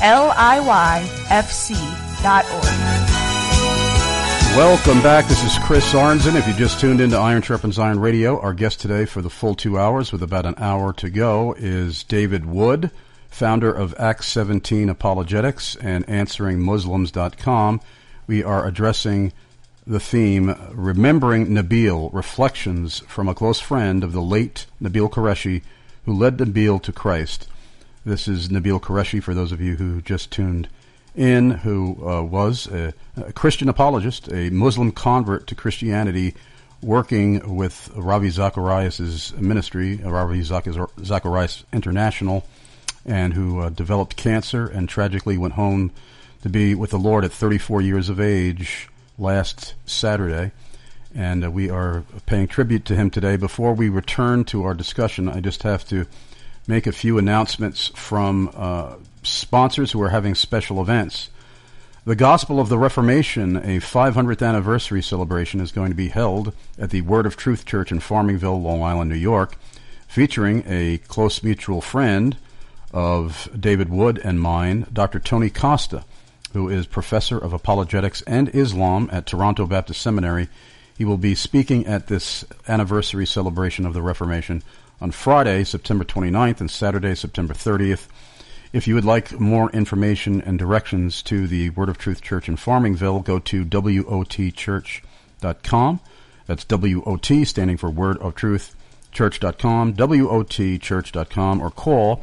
LIYFC.org. Welcome back. This is Chris Arnzen. If you just tuned into Iron Sharpens Iron Radio, our guest today for the full 2 hours with about an hour to go is David Wood, founder of Acts 17 Apologetics and AnsweringMuslims.com. We are addressing the theme, Remembering Nabil, Reflections from a Close Friend of the Late Nabil Qureshi, who led Nabil to Christ. This is Nabil Qureshi, for those of you who just tuned in, who was a Christian apologist, a Muslim convert to Christianity, working with Ravi Zacharias' ministry, Ravi Zacharias International, and who developed cancer and tragically went home to be with the Lord at 34 years of age last Saturday. And we are paying tribute to him today. Before we return to our discussion, I just have to make a few announcements from sponsors who are having special events. The Gospel of the Reformation, a 500th anniversary celebration, is going to be held at the Word of Truth Church in Farmingville, Long Island, New York, featuring a close mutual friend of David Wood and mine, Dr. Tony Costa, who is professor of apologetics and Islam at Toronto Baptist Seminary. He will be speaking at this anniversary celebration of the Reformation on Friday, September 29th, and Saturday, September 30th. If you would like more information and directions to the Word of Truth Church in Farmingville, go to wotchurch.com. That's WOT, standing for Word of Truth, church.com, wotchurch.com, or call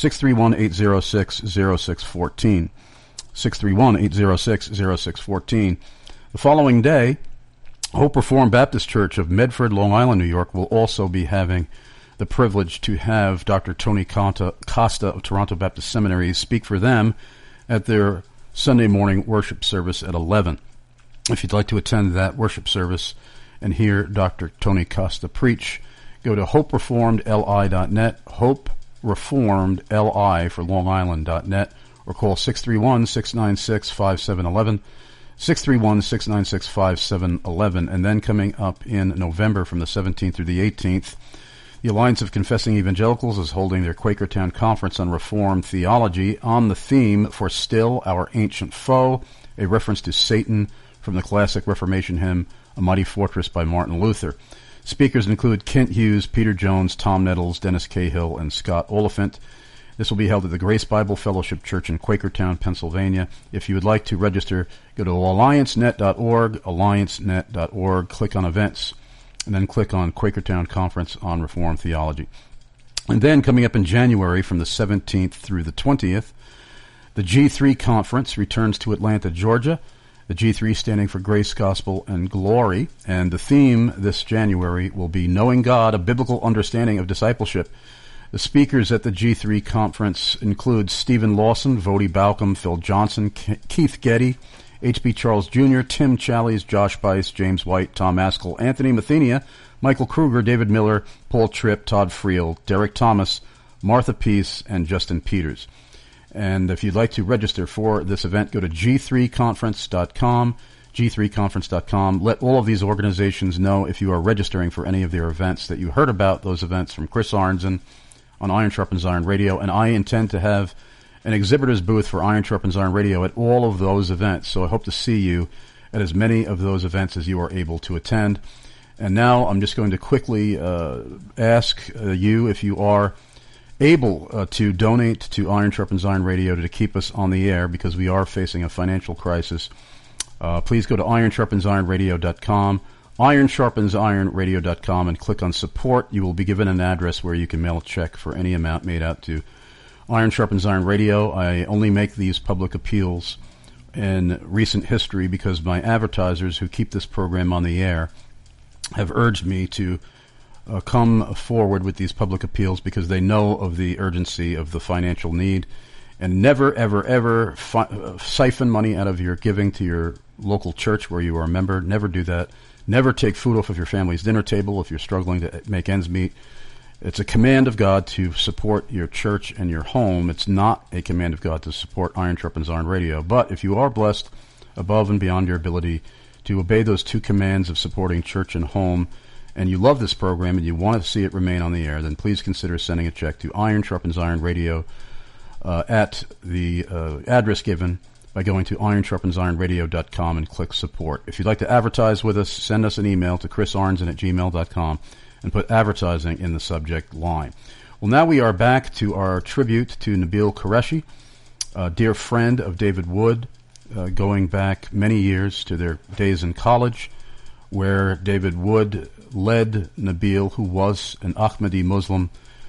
631-806-0614. 631-806-0614. The following day, Hope Reformed Baptist Church of Medford, Long Island, New York, will also be having the privilege to have Dr. Tony Costa of Toronto Baptist Seminary speak for them at their Sunday morning worship service at 11. If you'd like to attend that worship service and hear Dr. Tony Costa preach, go to hopereformedli.net, hopereformedli for Long Island.net, or call 631-696-5711, 631-696-5711. And then coming up in November from the 17th through the 18th, the Alliance of Confessing Evangelicals is holding their Quakertown Conference on Reformed Theology on the theme For Still Our Ancient Foe, a reference to Satan from the classic Reformation hymn, A Mighty Fortress by Martin Luther. Speakers include Kent Hughes, Peter Jones, Tom Nettles, Dennis Cahill, and Scott Oliphant. This will be held at the Grace Bible Fellowship Church in Quakertown, Pennsylvania. If you would like to register, go to alliancenet.org, click on Events, and then click on Quakertown Conference on Reformed Theology. And then coming up in January from the 17th through the 20th, the G3 Conference returns to Atlanta, Georgia. The G3 standing for Grace, Gospel, and Glory. And the theme this January will be Knowing God, a Biblical Understanding of Discipleship. The speakers at the G3 Conference include Stephen Lawson, Vody Balcom, Phil Johnson, Keith Getty, H.B. Charles Jr., Tim Challies, Josh Bice, James White, Tom Askell, Anthony Mathenia, Michael Kruger, David Miller, Paul Tripp, Todd Friel, Derek Thomas, Martha Peace, and Justin Peters. And if you'd like to register for this event, go to g3conference.com, g3conference.com. Let all of these organizations know if you are registering for any of their events that you heard about those events from Chris Arnzen on Iron Sharpens Iron Radio, and I intend to have an exhibitor's booth for Iron Sharpens Iron Radio at all of those events, so I hope to see you at as many of those events as you are able to attend. And now I'm just going to quickly ask you if you are able to donate to Iron Sharpens Iron Radio to keep us on the air, because we are facing a financial crisis. Please go to ironsharpensironradio.com, ironsharpensironradio.com, and click on support. You will be given an address where you can mail a check for any amount made out to Iron Sharpens Iron Radio. I only make these public appeals in recent history because my advertisers who keep this program on the air have urged me to come forward with these public appeals because they know of the urgency of the financial need. And never, ever, ever siphon money out of your giving to your local church where you are a member. Never do that. Never take food off of your family's dinner table if you're struggling to make ends meet. It's a command of God to support your church and your home. It's not a command of God to support Iron Sharpens Iron Radio. But if you are blessed above and beyond your ability to obey those two commands of supporting church and home, and you love this program and you want to see it remain on the air, then please consider sending a check to Iron Sharpens Iron Radio at the address given by going to ironsharpensironradio.com and click support. If you'd like to advertise with us, send us an email to chrisarnson@gmail.com and put advertising in the subject line. Well, now we are back to our tribute to Nabil Qureshi, a dear friend of David Wood, going back many years to their days in college, where David Wood led Nabil, who was an Ahmadi Muslim,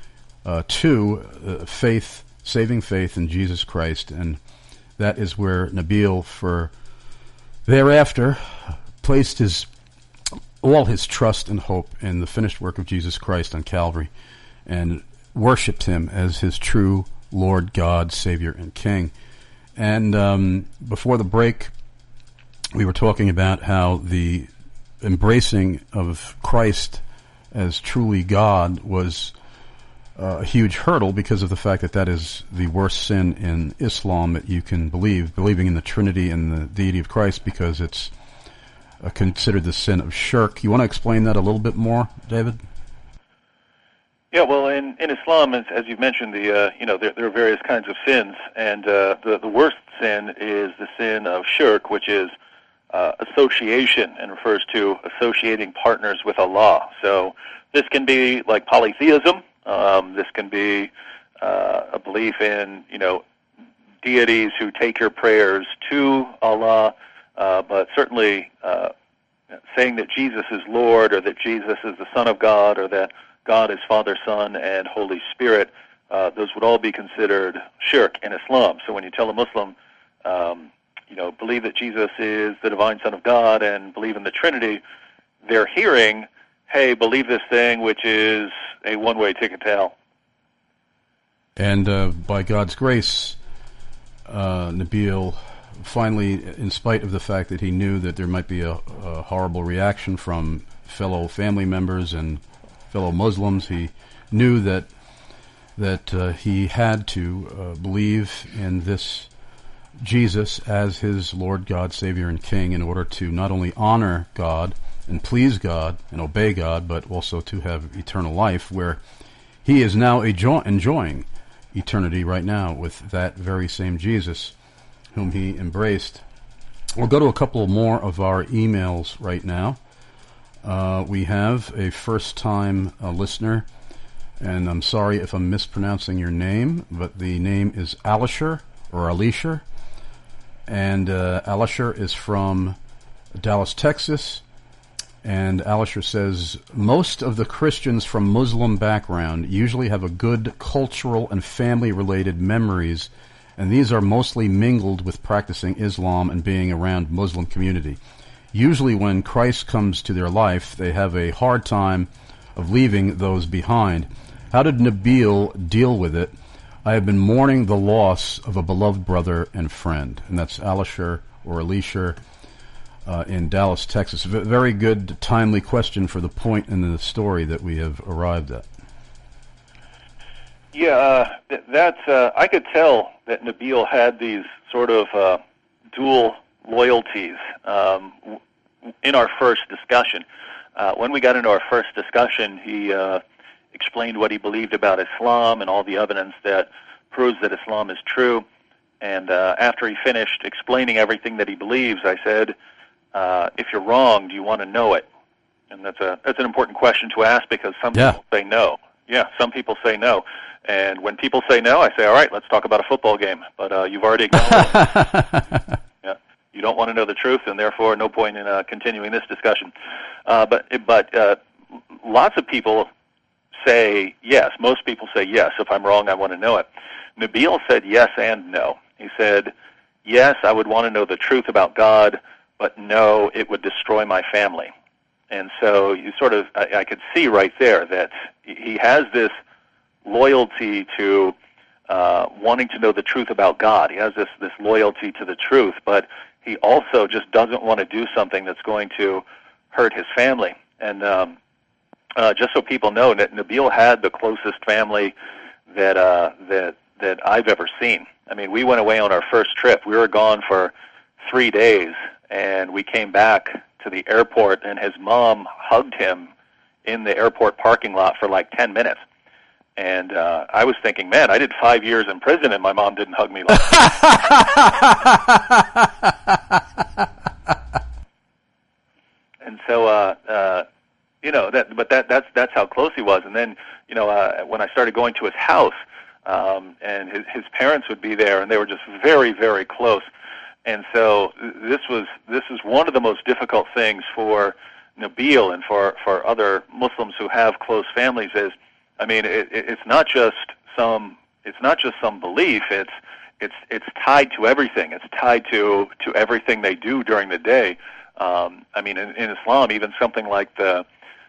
to saving faith in Jesus Christ. And that is where Nabil, for thereafter, placed all his trust and hope in the finished work of Jesus Christ on Calvary and worshipped him as his true Lord, God, Savior, and King. And before the break, we were talking about how the embracing of Christ as truly God was a huge hurdle because of the fact that that is the worst sin in Islam that you can believing in the Trinity and the deity of Christ, because it's considered the sin of shirk. You want to explain that a little bit more, David? Yeah, well, in Islam, as you've mentioned, there are various kinds of sins, and the worst sin is the sin of shirk, which is association, and refers to associating partners with Allah. So this can be like polytheism. This can be a belief in, deities who take your prayers to Allah, but certainly saying that Jesus is Lord, or that Jesus is the Son of God, or that God is Father, Son, and Holy Spirit, those would all be considered shirk in Islam. So when you tell a Muslim, believe that Jesus is the divine Son of God and believe in the Trinity, they're hearing, hey, believe this thing, which is a one-way ticket to hell. And by God's grace, Nabil finally, in spite of the fact that he knew that there might be a horrible reaction from fellow family members and fellow Muslims, he knew that he had to believe in this Jesus as his Lord, God, Savior, and King in order to not only honor God and please God and obey God, but also to have eternal life, where he is now enjoying eternity right now with that very same Jesus whom he embraced. We'll go to a couple more of our emails right now. We have a first-time listener, and I'm sorry if I'm mispronouncing your name, but the name is Alisher, or Alisher, and Alisher is from Dallas, Texas. And Alisher says, most of the Christians from Muslim background usually have a good cultural and family-related memories, and these are mostly mingled with practicing Islam and being around Muslim community. Usually when Christ comes to their life, they have a hard time of leaving those behind. How did Nabil deal with it? I have been mourning the loss of a beloved brother and friend. And that's Alisher, or Alisher, in Dallas, Texas. Very good, timely question for the point in the story that we have arrived at. Yeah, I could tell that Nabil had these sort of dual loyalties in our first discussion. When we got into our first discussion, he explained what he believed about Islam and all the evidence that proves that Islam is true. And after he finished explaining everything that he believes, I said, if you're wrong, do you want to know it? And that's an important question to ask, because some people say no. Yeah, some people say no. And when people say no, I say, all right, let's talk about a football game. But you've already acknowledged yeah, you don't want to know the truth, and therefore no point in continuing this discussion. But lots of people say yes. Most people say yes. If I'm wrong, I want to know it. Nabil said yes and no. He said, yes, I would want to know the truth about God, but no, it would destroy my family. And so you sort of, I could see right there that he has this loyalty to wanting to know the truth about God. He has this loyalty to the truth, but he also just doesn't want to do something that's going to hurt his family. And just so people know, Nabil had the closest family that I've ever seen. I mean, we went away on our first trip. We were gone for 3 days, and we came back to the airport, and his mom hugged him in the airport parking lot for like 10 minutes. And I was thinking, man, I did 5 years in prison, and my mom didn't hug me like that. And so, that's how close he was. And then, when I started going to his house, and his parents would be there, and they were just very, very close. And so this is one of the most difficult things for Nabil and for other Muslims who have close families. I mean, it's not just some belief. It's tied to everything. It's tied to everything they do during the day. I mean, in Islam, even something like the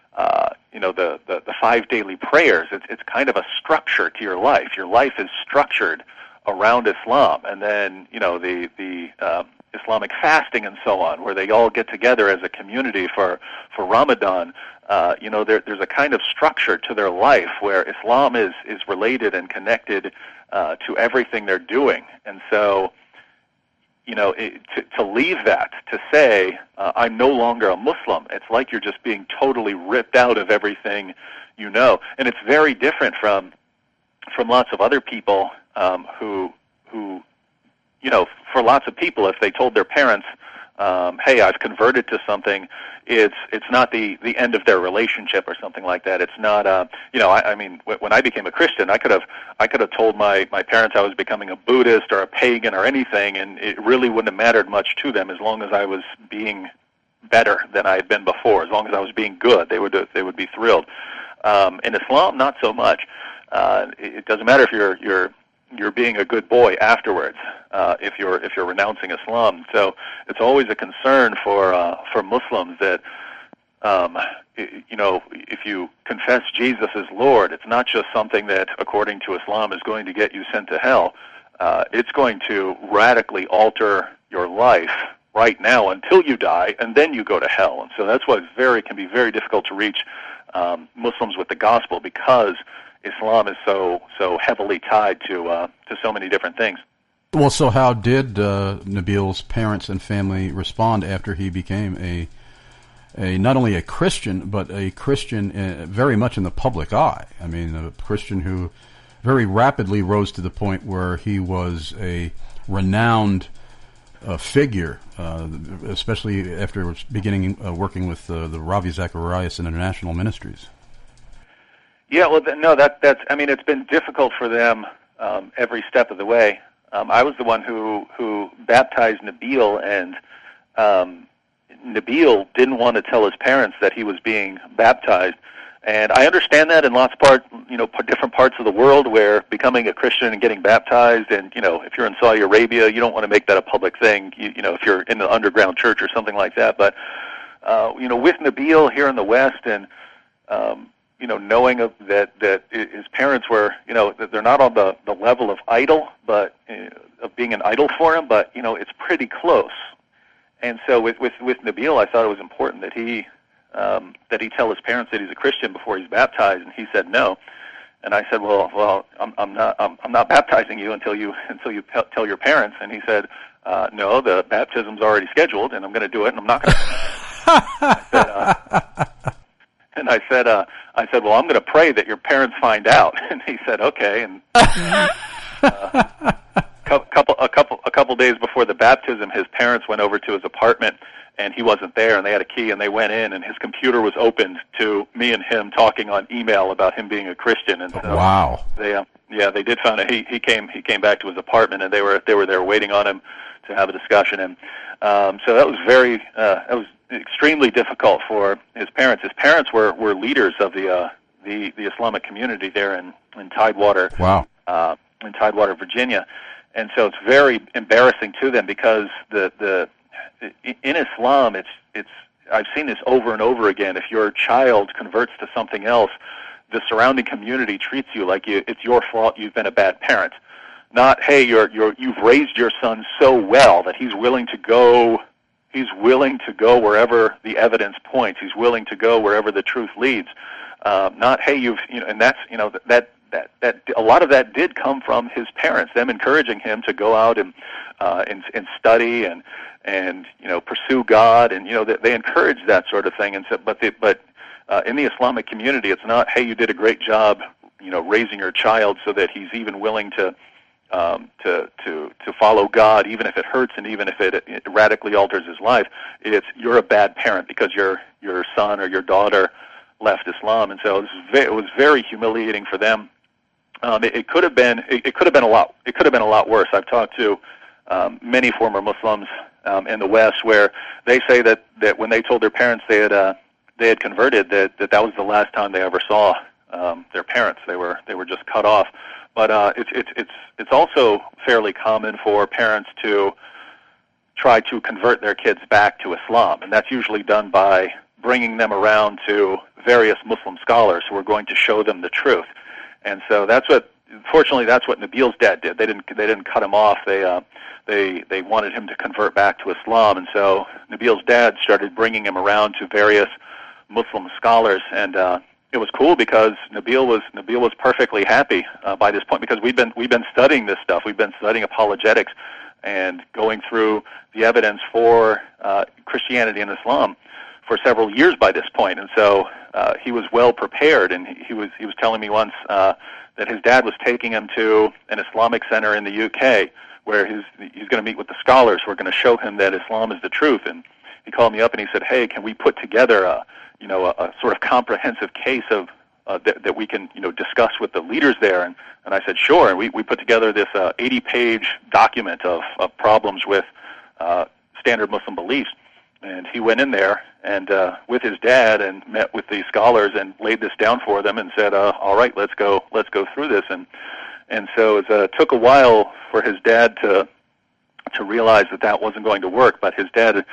5 daily prayers. It's kind of a structure to your life. Your life is structured around Islam, and then the Islamic fasting and so on, where they all get together as a community for Ramadan. There's a kind of structure to their life where Islam is related and connected to everything they're doing. And so, to leave that, to say, I'm no longer a Muslim, it's like you're just being totally ripped out of everything you know. And it's very different from lots of other people who for lots of people, if they told their parents, hey, I've converted to something, it's not the end of their relationship or something like that. It's not, I mean, when I became a Christian, I could have told my parents I was becoming a Buddhist or a pagan or anything, and it really wouldn't have mattered much to them as long as I was being better than I had been before. As long as I was being good, they would be thrilled. In Islam, not so much. It doesn't matter if you're being a good boy afterwards, if you're renouncing Islam. So it's always a concern for Muslims that if you confess Jesus as Lord, it's not just something that, according to Islam, is going to get you sent to hell. It's going to radically alter your life right now until you die, and then you go to hell. And so that's why it can be very difficult to reach Muslims with the gospel, because Islam is so heavily tied to so many different things. Well, so how did Nabil's parents and family respond after he became a not only a Christian, but a Christian very much in the public eye? I mean, a Christian who very rapidly rose to the point where he was a renowned figure, especially after beginning working with the Ravi Zacharias International Ministries. Yeah, well, that's. I mean, it's been difficult for them every step of the way. I was the one who baptized Nabil, and Nabil didn't want to tell his parents that he was being baptized. And I understand that in different parts of the world where becoming a Christian and getting baptized, and if you're in Saudi Arabia, you don't want to make that a public thing. If you're in the underground church or something like that. But with Nabil here in the West, and knowing that his parents were, that they're not on the level of idol, but of being an idol for him, but it's pretty close. And so with Nabil, I thought it was important that he tell his parents that he's a Christian before he's baptized, and he said no. And I said, well, I'm not baptizing you until you tell your parents. And he said, no, the baptism's already scheduled, and I'm going to do it, and I'm not going to. And I said, well, I'm going to pray that your parents find out. And he said, okay. And a couple days before the baptism, his parents went over to his apartment, and he wasn't there, and they had a key, and they went in, and his computer was opened to me and him talking on email about him being a Christian. And so wow. They did find out. He came back to his apartment, and they were there waiting on him to have a discussion. And so that was that was extremely difficult for his parents. His parents were leaders of the the Islamic community there in Tidewater. Wow. In Tidewater, Virginia, and so it's very embarrassing to them because in Islam, it's I've seen this over and over again. If your child converts to something else, the surrounding community treats you like it's your fault. You've been a bad parent. Not, hey, you've raised your son so well that he's willing to go wherever the evidence points. He's willing to go wherever the truth leads. Not, hey, and that's that a lot of that did come from his parents, them encouraging him to go out and study and pursue God, and they encourage that sort of thing. And so, but in the Islamic community, it's not, hey, you did a great job, raising your child so that he's even willing to follow God, even if it hurts and even if it radically alters his life. It's, you're a bad parent because your son or your daughter left Islam, and so it was very humiliating for them. It could have been a lot worse. I've talked to many former Muslims in the West where they say that when they told their parents they had converted, that was the last time they ever saw their parents. They were just cut off. But it's also fairly common for parents to try to convert their kids back to Islam, and that's usually done by bringing them around to various Muslim scholars who are going to show them the truth. And so fortunately, that's what Nabil's dad did. They didn't cut him off. They wanted him to convert back to Islam, and so Nabil's dad started bringing him around to various Muslim scholars, and it was cool because Nabil was perfectly happy by this point, because we've been studying this stuff. We've been studying apologetics and going through the evidence for Christianity and Islam for several years by this point, and so he was well prepared. And he was telling me once that his dad was taking him to an Islamic center in the UK where he's going to meet with the scholars who are going to show him that Islam is the truth. And he called me up and he said, "Hey, can we put together a sort of comprehensive case of that we can discuss with the leaders there?" And I said, "Sure." And we put together this 80-page document of problems with standard Muslim beliefs. And he went in there and with his dad and met with the scholars and laid this down for them and said, "All right, let's go through this." And so it took a while for his dad to realize that wasn't going to work. But his dad,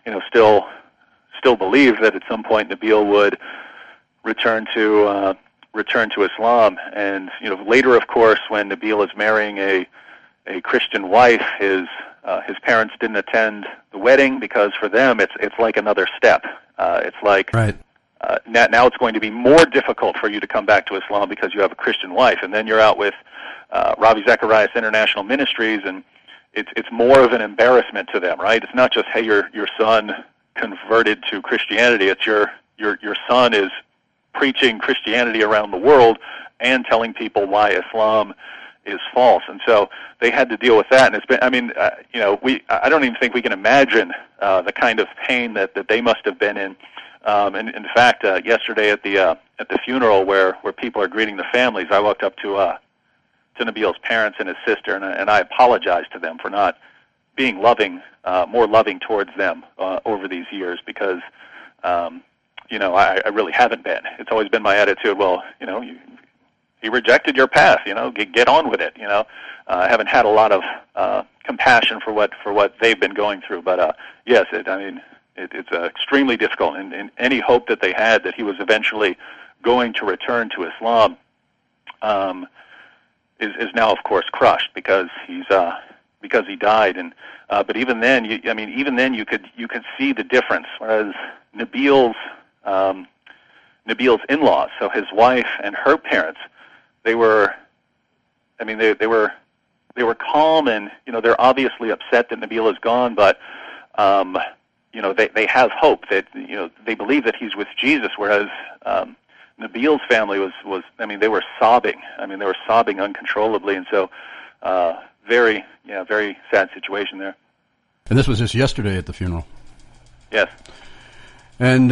still believed that at some point Nabil would return to Islam. And later, of course, when Nabil is marrying a Christian wife, his parents didn't attend the wedding because for them it's like another step. It's like right. Now it's going to be more difficult for you to come back to Islam because you have a Christian wife, and then you're out with Ravi Zacharias International Ministries, and it's more of an embarrassment to them, right? It's not just, hey, your son converted to Christianity. It's your son is preaching Christianity around the world and telling people why Islam is false. And so they had to deal with that. And it's been, I don't even think we can imagine the kind of pain that they must have been in. And in fact, yesterday at the funeral where people are greeting the families, I walked up to Nabil's parents and his sister, and I apologized to them for not being more loving towards them over these years, because I really haven't been. It's always been my attitude. Well, he rejected your path. Get on with it. I haven't had a lot of compassion for what they've been going through. But yes, it's extremely difficult. And any hope that they had that he was eventually going to return to Islam is now, of course, crushed because he died. And but even then, you could see the difference. Whereas Nabil's in-laws, so his wife and her parents, they were calm, and they're obviously upset that Nabil is gone, but they have hope that they believe that he's with Jesus, whereas Nabil's family was they were sobbing. They were sobbing uncontrollably, and so very sad situation there. And this was just yesterday at the funeral. Yes. And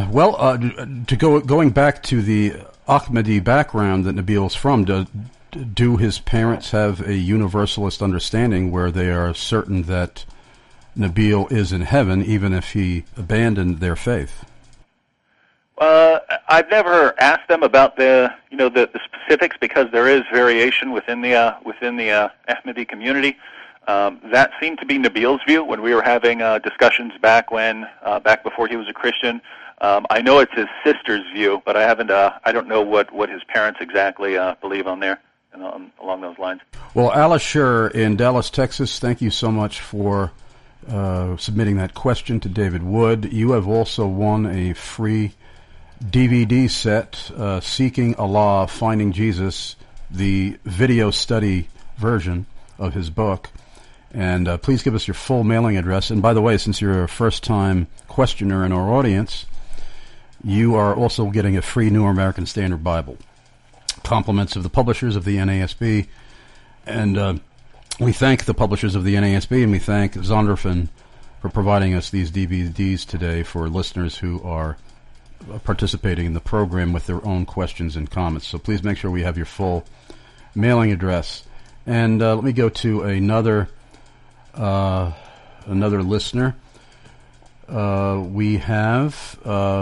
going back to the Ahmadi background that Nabil's from, do his parents have a universalist understanding where they are certain that Nabil is in heaven, even if he abandoned their faith? I've never asked them about the specifics, because there is variation within the Ahmadi community. That seemed to be Nabil's view when we were having discussions back before he was a Christian. I know it's his sister's view, but I don't know what his parents exactly believe on there and along those lines. Well, Alice Scher in Dallas, Texas, thank you so much for submitting that question to David Wood. You have also won a free DVD set, Seeking Allah, Finding Jesus, the video study version of his book. And please give us your full mailing address. And by the way, since you're a first-time questioner in our audience, you are also getting a free New American Standard Bible. Compliments of the publishers of the NASB. And we thank the publishers of the NASB, and we thank Zondervan for providing us these DVDs today for listeners who are participating in the program with their own questions and comments. So please make sure we have your full mailing address. And let me go to another listener. We have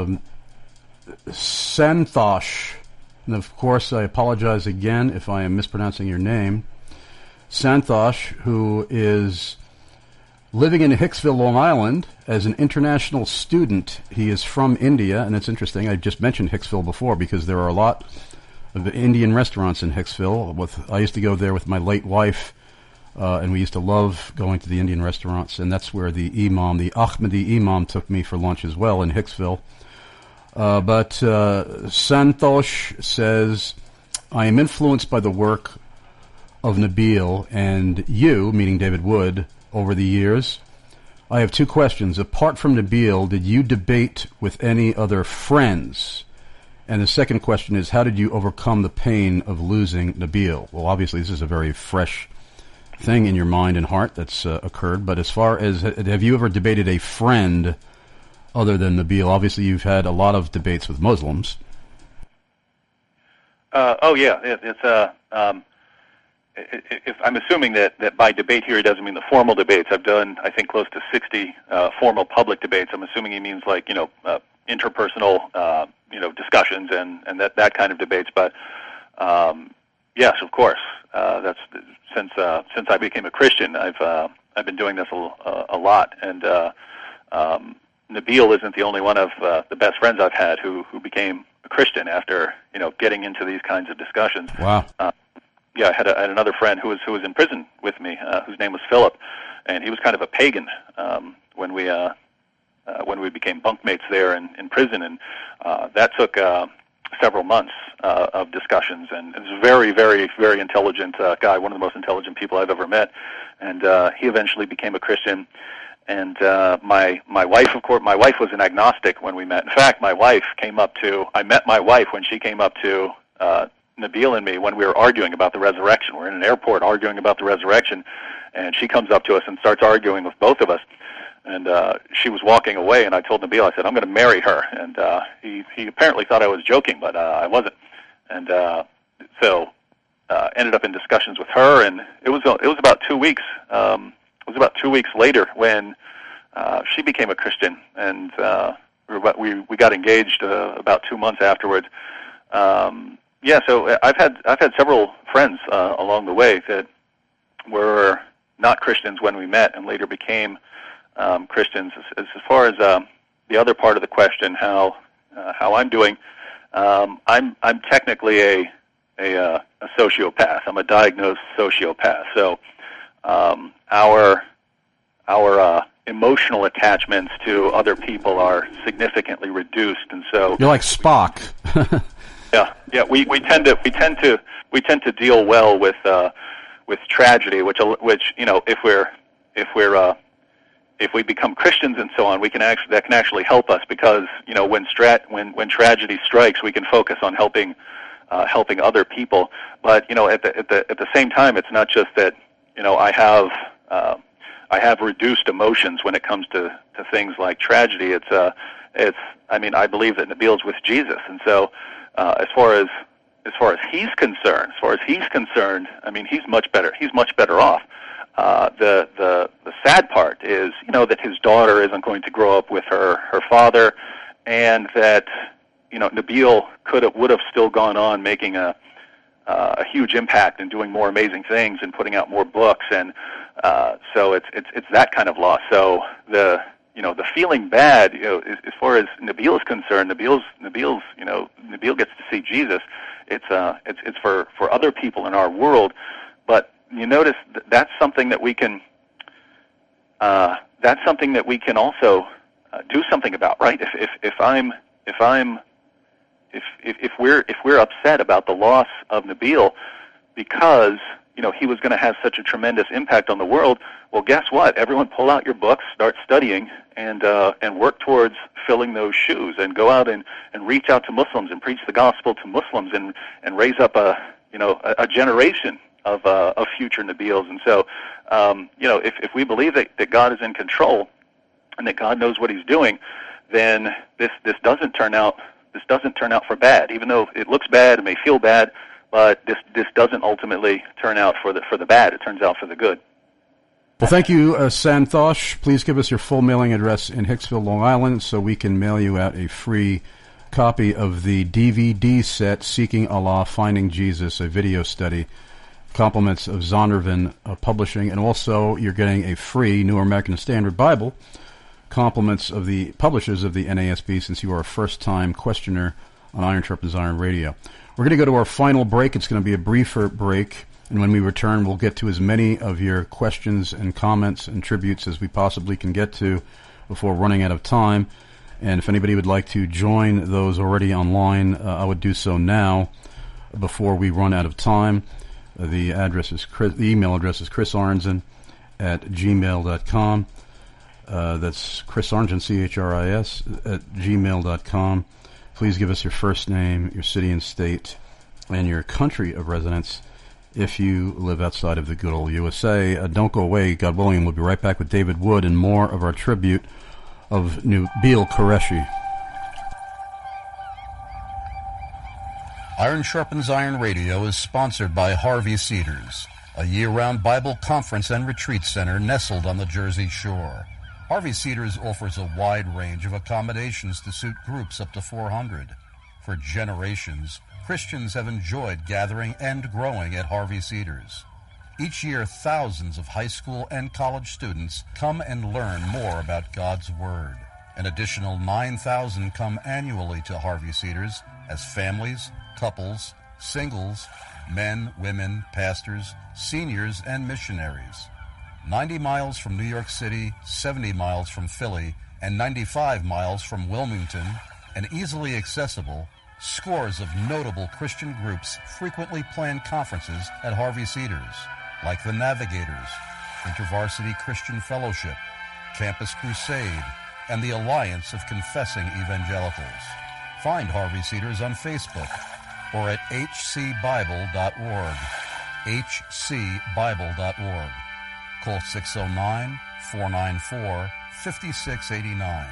Santhosh. And of course, I apologize again if I am mispronouncing your name. Santhosh, who is living in Hicksville, Long Island, as an international student. He is from India, and it's interesting. I just mentioned Hicksville before because there are a lot of Indian restaurants in Hicksville. I used to go there with my late wife, and we used to love going to the Indian restaurants, and that's where the Ahmadi Imam, took me for lunch as well in Hicksville. But Santhosh says, I am influenced by the work of Nabil and you, meaning David Wood, over the years. I have two questions. Apart from Nabil, did you debate with any other friends? And the second question is, how did you overcome the pain of losing Nabil? Well, obviously, this is a very fresh thing in your mind and heart that's occurred. But as far as, have you ever debated a friend other than Nabil? Obviously, you've had a lot of debates with Muslims. If I'm assuming that by debate here he doesn't mean the formal debates. I've done, I think, close to 60 formal public debates. I'm assuming he means like interpersonal discussions and that kind of debates. But yes, of course, that's since I became a Christian, I've been doing this a lot. And Nabil isn't the only one of the best friends I've had who became a Christian after getting into these kinds of discussions. Wow. I had another friend who was in prison with me, whose name was Philip, and he was kind of a pagan when we became bunkmates there in prison, and that took several months of discussions. And he was a very, very, very intelligent guy, one of the most intelligent people I've ever met, and he eventually became a Christian. And my wife, of course, my wife was an agnostic when we met. In fact, I met my wife when she came up to Nabil and me when we were arguing about the resurrection. We're in an airport arguing about the resurrection, and she comes up to us and starts arguing with both of us. And she was walking away, and I told Nabil, I said, I'm going to marry her. And he apparently thought I was joking, but I wasn't. And so ended up in discussions with her, and it was about 2 weeks. It was about 2 weeks later when she became a Christian, and we got engaged about 2 months afterwards. So I've had several friends along the way that were not Christians when we met and later became Christians. As far as the other part of the question, how I'm doing, I'm technically a sociopath. I'm a diagnosed sociopath. So our emotional attachments to other people are significantly reduced, and so you're like Spock. Yeah. We tend to deal well with tragedy, which if we become Christians and so on, that can actually help us, because when tragedy strikes, we can focus on helping other people. But at the same time, it's not just that I have reduced emotions when it comes to things like tragedy. I believe that Nabil's with Jesus, and so. As far as he's concerned, he's much better. He's much better off. The sad part is, that his daughter isn't going to grow up with her father, and that Nabeel would have still gone on making a huge impact and doing more amazing things and putting out more books, and so it's that kind of loss. So the feeling bad, as far as Nabeel is concerned, Nabeel gets to see Jesus. It's for other people in our world, but you notice that's something that we can also do something about, right? If we're upset about the loss of Nabeel because he was going to have such a tremendous impact on the world, well, guess what? Everyone pull out your books, start studying, and work towards filling those shoes, and go out and reach out to Muslims and preach the gospel to Muslims, and raise up a generation of future Nabeels. And so if we believe that God is in control and that God knows what He's doing, then this doesn't turn out for bad. Even though it looks bad, it may feel bad, but this doesn't ultimately turn out for the bad. It turns out for the good. Well, thank you, Santhosh. Please give us your full mailing address in Hicksville, Long Island, so we can mail you out a free copy of the DVD set, Seeking Allah, Finding Jesus, a video study. Compliments of Zondervan Publishing, and also you're getting a free New American Standard Bible. Compliments of the publishers of the NASB, since you are a first-time questioner on Iron Sharpens Iron Radio. We're going to go to our final break. It's going to be a briefer break, and when we return, we'll get to as many of your questions and comments and tributes as we possibly can get to before running out of time. And if anybody would like to join those already online, I would do so now before we run out of time. The email address is chrisarnzen@gmail.com. That's Chris Arnzen, CHRIS, @gmail.com. Please give us your first name, your city and state, and your country of residence if you live outside of the good old USA. Don't go away. God willing, we'll be right back with David Wood and more of our tribute of Nabeel Qureshi. Iron Sharpens Iron Radio is sponsored by Harvey Cedars, a year-round Bible conference and retreat center nestled on the Jersey Shore. Harvey Cedars offers a wide range of accommodations to suit groups up to 400. For generations, Christians have enjoyed gathering and growing at Harvey Cedars. Each year, thousands of high school and college students come and learn more about God's Word. An additional 9,000 come annually to Harvey Cedars as families, couples, singles, men, women, pastors, seniors, and missionaries. 90 miles from New York City, 70 miles from Philly, and 95 miles from Wilmington, and easily accessible, scores of notable Christian groups frequently plan conferences at Harvey Cedars, like the Navigators, InterVarsity Christian Fellowship, Campus Crusade, and the Alliance of Confessing Evangelicals. Find Harvey Cedars on Facebook or at hcbible.org, hcbible.org. Call 609-494-5689,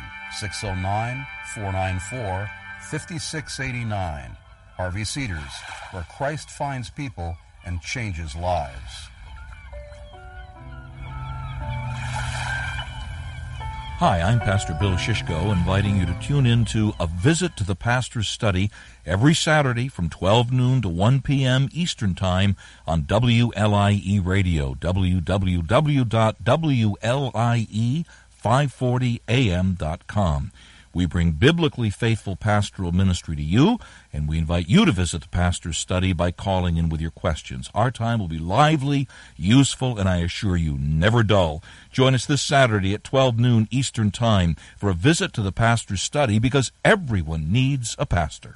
609-494-5689. Harvey Cedars, where Christ finds people and changes lives. Hi, I'm Pastor Bill Shishko, inviting you to tune in to A Visit to the Pastor's Study every Saturday from 12 noon to 1 p.m. Eastern Time on WLIE Radio, www.WLIE540am.com. We bring biblically faithful pastoral ministry to you, and we invite you to visit the Pastor's Study by calling in with your questions. Our time will be lively, useful, and I assure you, never dull. Join us this Saturday at 12 noon Eastern Time for a visit to the Pastor's Study, because everyone needs a pastor.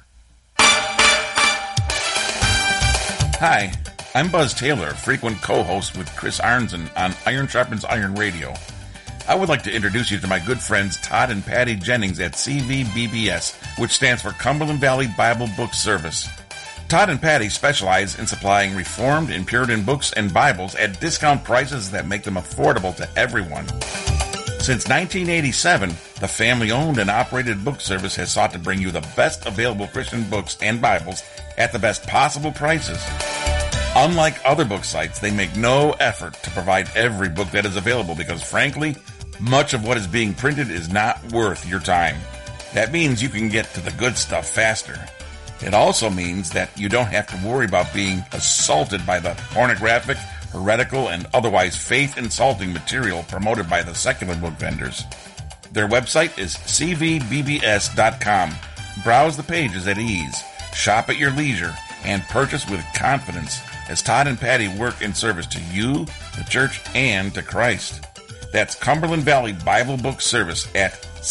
Hi, I'm Buzz Taylor, frequent co-host with Chris Arnzen on Iron Sharpens Iron Radio. I would like to introduce you to my good friends Todd and Patty Jennings at CVBBS, which stands for Cumberland Valley Bible Book Service. Todd and Patty specialize in supplying Reformed and Puritan books and Bibles at discount prices that make them affordable to everyone. Since 1987, the family-owned and operated book service has sought to bring you the best available Christian books and Bibles at the best possible prices. Unlike other book sites, they make no effort to provide every book that is available because, frankly, much of what is being printed is not worth your time. That means you can get to the good stuff faster. It also means that you don't have to worry about being assaulted by the pornographic, heretical, and otherwise faith-insulting material promoted by the secular book vendors. Their website is cvbbs.com. Browse the pages at ease, shop at your leisure, and purchase with confidence as Todd and Patty work in service to you, the church, and to Christ. That's Cumberland Valley Bible Book Service at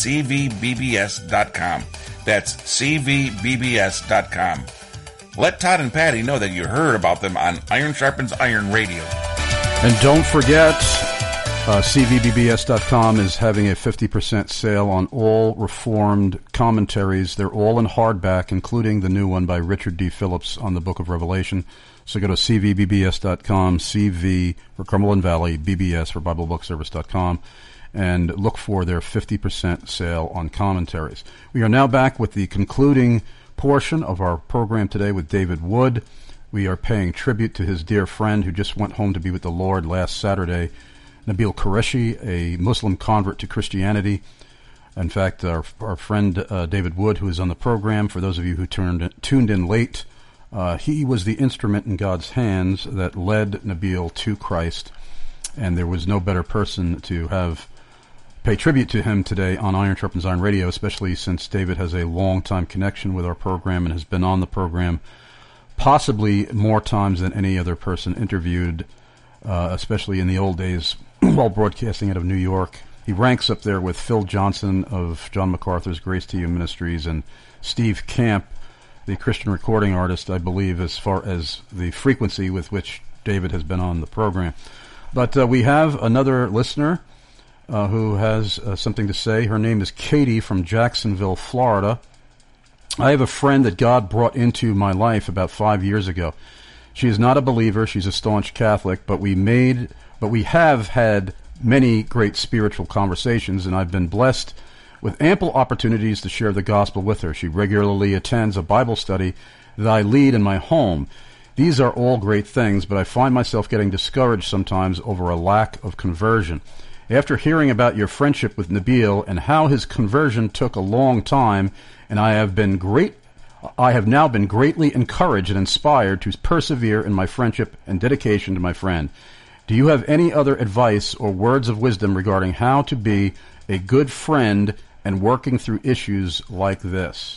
cvbbs.com. That's cvbbs.com. Let Todd and Patty know that you heard about them on Iron Sharpens Iron Radio. And don't forget, cvbbs.com is having a 50% sale on all Reformed commentaries. They're all in hardback, including the new one by Richard D. Phillips on the Book of Revelation. So go to cvbbs.com, CV for Cumberland Valley, BBS for BibleBookService.com, and look for their 50% sale on commentaries. We are now back with the concluding portion of our program today with David Wood. We are paying tribute to his dear friend who just went home to be with the Lord last Saturday, Nabil Qureshi, a Muslim convert to Christianity. In fact, our friend David Wood, who is on the program, for those of you who tuned in late, he was the instrument in God's hands that led Nabil to Christ, and there was no better person to pay tribute to him today on Iron Sharpens Iron Radio, especially since David has a long-time connection with our program and has been on the program possibly more times than any other person interviewed, especially in the old days while broadcasting out of New York. He ranks up there with Phil Johnson of John MacArthur's Grace to You Ministries and Steve Camp, the Christian recording artist, I believe, as far as the frequency with which David has been on the program. But we have another listener who has something to say. Her name is Katie from Jacksonville, Florida. I have a friend that God brought into my life about 5 years ago. She is not a believer. She's a staunch Catholic, but we have had many great spiritual conversations, and I've been blessed with ample opportunities to share the gospel with her. She regularly attends a Bible study that I lead in my home. These are all great things, but I find myself getting discouraged sometimes over a lack of conversion. After hearing about your friendship with Nabil and how his conversion took a long time, and I have now been greatly encouraged and inspired to persevere in my friendship and dedication to my friend. Do you have any other advice or words of wisdom regarding how to be a good friend and working through issues like this?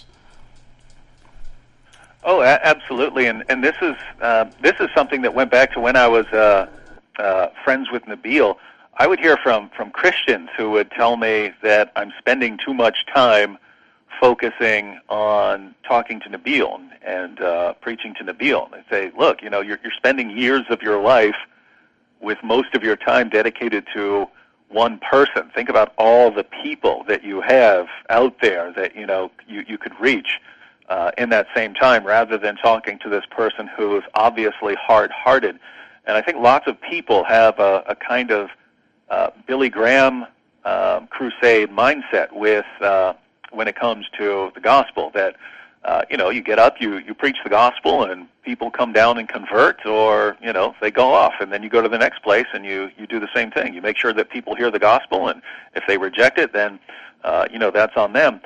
Oh, absolutely, and this is something that went back to when I was friends with Nabil. I would hear from Christians who would tell me that I'm spending too much time focusing on talking to Nabil and preaching to Nabil. They say, look, you're spending years of your life with most of your time dedicated to one person. Think about all the people that you have out there that you could reach in that same time, rather than talking to this person who is obviously hard-hearted. And I think lots of people have a kind of Billy Graham crusade mindset with when it comes to the gospel, that you get up, you preach the gospel, and people come down and convert, or they go off, and then you go to the next place and you do the same thing. You make sure that people hear the gospel, and if they reject it, then that's on them.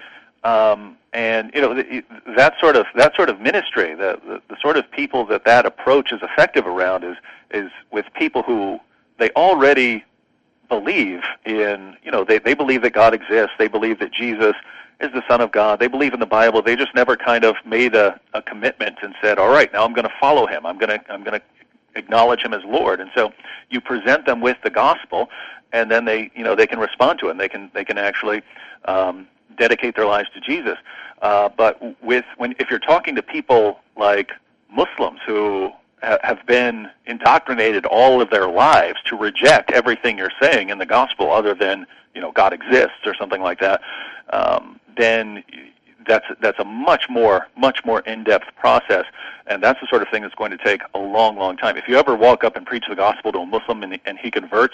And that sort of ministry, the sort of people that approach is effective around is with people who they already believe in. They believe that God exists. They believe that Jesus is the Son of God. They believe in the Bible. They just never kind of made a commitment and said, all right, now I'm going to follow him. I'm going to acknowledge him as Lord. And so you present them with the gospel, and then they can respond to it. And they can actually dedicate their lives to Jesus. But if you're talking to people like Muslims who have been indoctrinated all of their lives to reject everything you're saying in the gospel other than God exists or something like that, then that's a much more in-depth process, and that's the sort of thing that's going to take a long, long time. If you ever walk up and preach the gospel to a Muslim and he converts,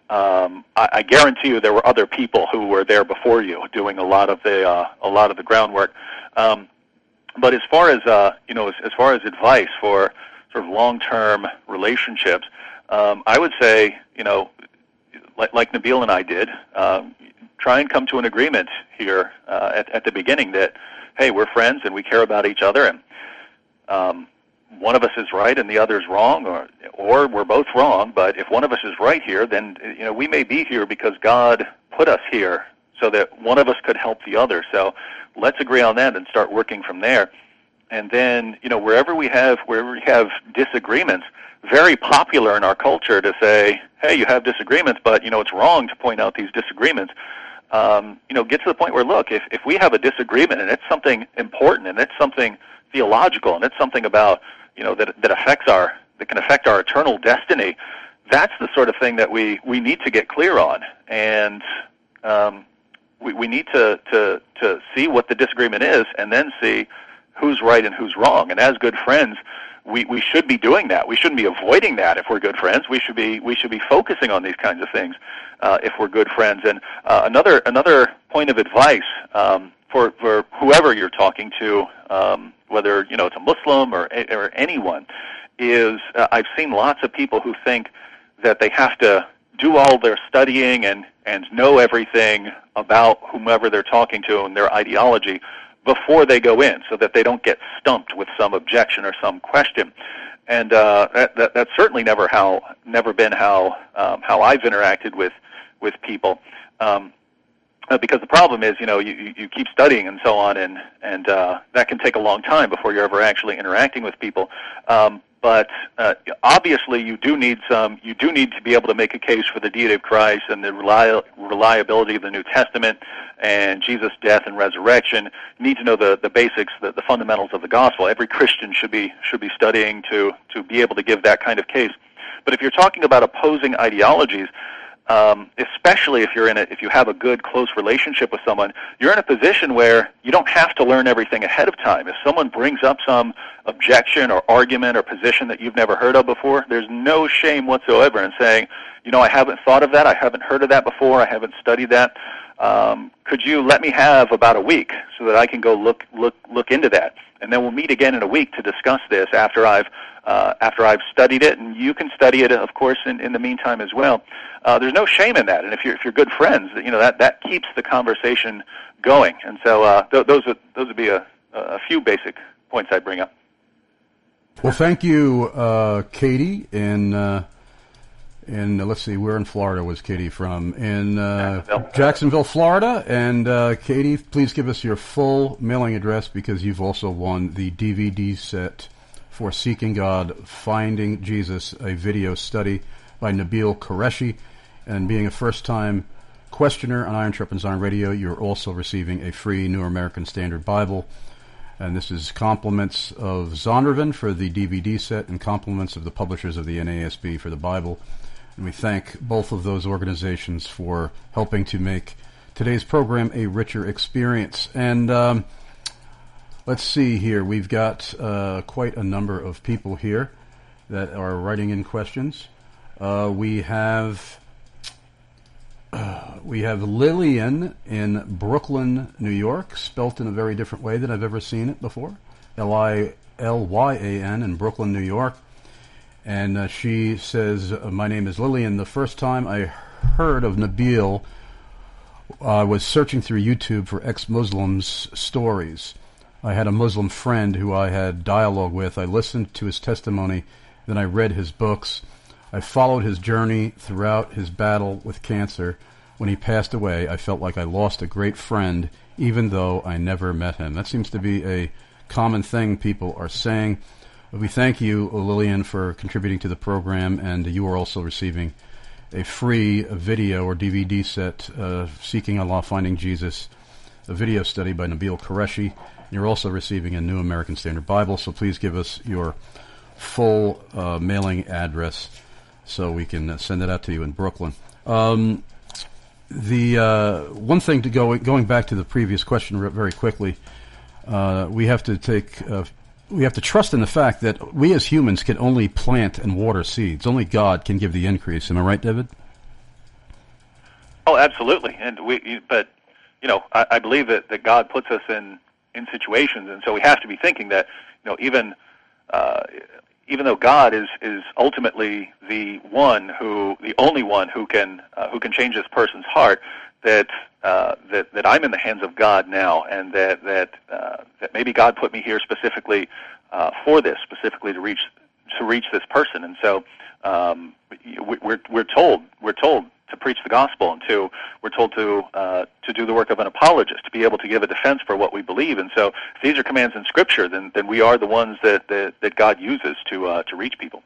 I guarantee you there were other people who were there before you doing a lot of the groundwork. But as far as advice for sort of long-term relationships, I would say like Nabil and I did. try and come to an agreement here at the beginning that, hey, we're friends and we care about each other, and one of us is right and the other's wrong, or we're both wrong. But if one of us is right here, then we may be here because God put us here so that one of us could help the other. So let's agree on that and start working from there. And then wherever we have disagreements, very popular in our culture to say, hey, you have disagreements, but it's wrong to point out these disagreements. Get to the point where, look, if we have a disagreement and it's something important and it's something theological and it's something about that can affect our eternal destiny, that's the sort of thing that we need to get clear on. And we need to see what the disagreement is and then see who's right and who's wrong. And as good friends, we should be doing that. We shouldn't be avoiding that if we're good friends. We should be focusing on these kinds of things if we're good friends. And another point of advice for whoever you're talking to, whether it's a Muslim or anyone, is I've seen lots of people who think that they have to do all their studying and know everything about whomever they're talking to and their ideology before they go in, so that they don't get stumped with some objection or some question. And that's certainly never been how I've interacted with people. Because the problem is, you keep studying and so on, and that can take a long time before you're ever actually interacting with people. But obviously, you do need to be able to make a case for the deity of Christ and the reliability of the New Testament and Jesus' death and resurrection. You need to know the basics, the fundamentals of the gospel. Every Christian should be studying to be able to give that kind of case. But if you're talking about opposing ideologies, especially if you have a good, close relationship with someone, you're in a position where you don't have to learn everything ahead of time. If someone brings up some objection or argument or position that you've never heard of before, there's no shame whatsoever in saying, I haven't thought of that, I haven't heard of that before, I haven't studied that. Could you let me have about a week so that I can go look into that? And then we'll meet again in a week to discuss this after I've studied it, and you can study it, of course, in the meantime as well. There's no shame in that, and if you're good friends, that keeps the conversation going. And so those would be a few basic points I'd bring up. Well, thank you, Katie. In let's see, where in Florida was Katie from? In Jacksonville, Florida. And Katie, please give us your full mailing address, because you've also won the DVD set for Seeking God, Finding Jesus, a video study by Nabil Qureshi. And being a first-time questioner on Iron Sharpens Iron Radio, you're also receiving a free New American Standard Bible. And this is compliments of Zondervan for the DVD set and compliments of the publishers of the NASB for the Bible. And we thank both of those organizations for helping to make today's program a richer experience. And let's see here. We've got quite a number of people here that are writing in questions. We have Lillian in Brooklyn, New York, spelt in a very different way than I've ever seen it before. Lilyan in Brooklyn, New York. And she says, my name is Lillian. The first time I heard of Nabil, I was searching through YouTube for ex-Muslims' stories. I had a Muslim friend who I had dialogue with. I listened to his testimony, then I read his books. I followed his journey throughout his battle with cancer. When he passed away, I felt like I lost a great friend, even though I never met him. That seems to be a common thing people are saying. We thank you, Lillian, for contributing to the program, and you are also receiving a free video or DVD set, Seeking Allah, Finding Jesus, a video study by Nabil Qureshi. You're also receiving a New American Standard Bible, so please give us your full mailing address so we can send it out to you in Brooklyn. The one thing to going back to the previous question very quickly, we have to trust in the fact that we as humans can only plant and water seeds. Only God can give the increase. Am I right, David? Oh, absolutely. And but I believe that God puts us in situations, and so we have to be thinking that even though God is ultimately the only one who can change this person's heart, that I'm in the hands of God now, and that maybe God put me here specifically for this, specifically to reach this person. And so we're told to preach the gospel, and we're told to do the work of an apologist, to be able to give a defense for what we believe. And so if these are commands in Scripture, then we are the ones that God uses to reach people.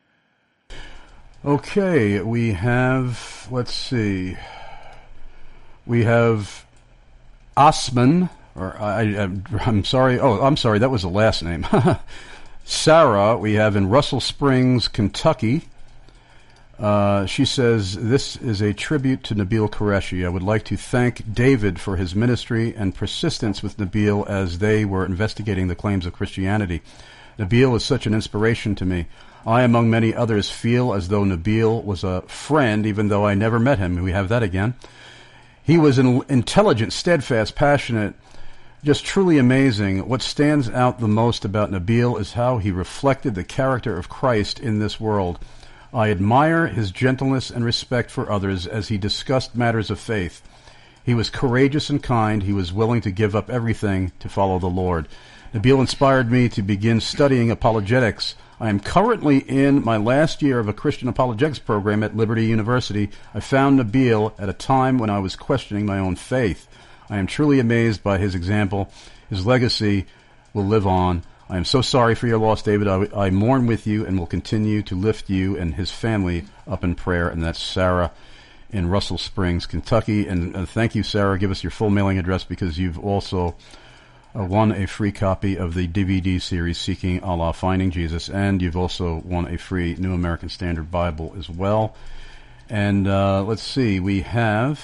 Okay, we have, let's see, we have Osman, or I'm sorry, that was the last name. Sarah, we have in Russell Springs, Kentucky. She says, this is a tribute to Nabil Qureshi. I would like to thank David for his ministry and persistence with Nabil as they were investigating the claims of Christianity. Nabil is such an inspiration to me. I, among many others, feel as though Nabil was a friend, even though I never met him. We have that again. He was intelligent, steadfast, passionate, just truly amazing. What stands out the most about Nabil is how he reflected the character of Christ in this world. I admire his gentleness and respect for others as he discussed matters of faith. He was courageous and kind. He was willing to give up everything to follow the Lord. Nabil inspired me to begin studying apologetics. I am currently in my last year of a Christian apologetics program at Liberty University. I found Nabil at a time when I was questioning my own faith. I am truly amazed by his example. His legacy will live on. I am so sorry for your loss, David. I mourn with you and will continue to lift you and his family up in prayer. And that's Sarah in Russell Springs, Kentucky. And thank you, Sarah. Give us your full mailing address, because you've also won a free copy of the DVD series Seeking Allah, Finding Jesus, and you've also won a free New American Standard Bible as well. And let's see, we have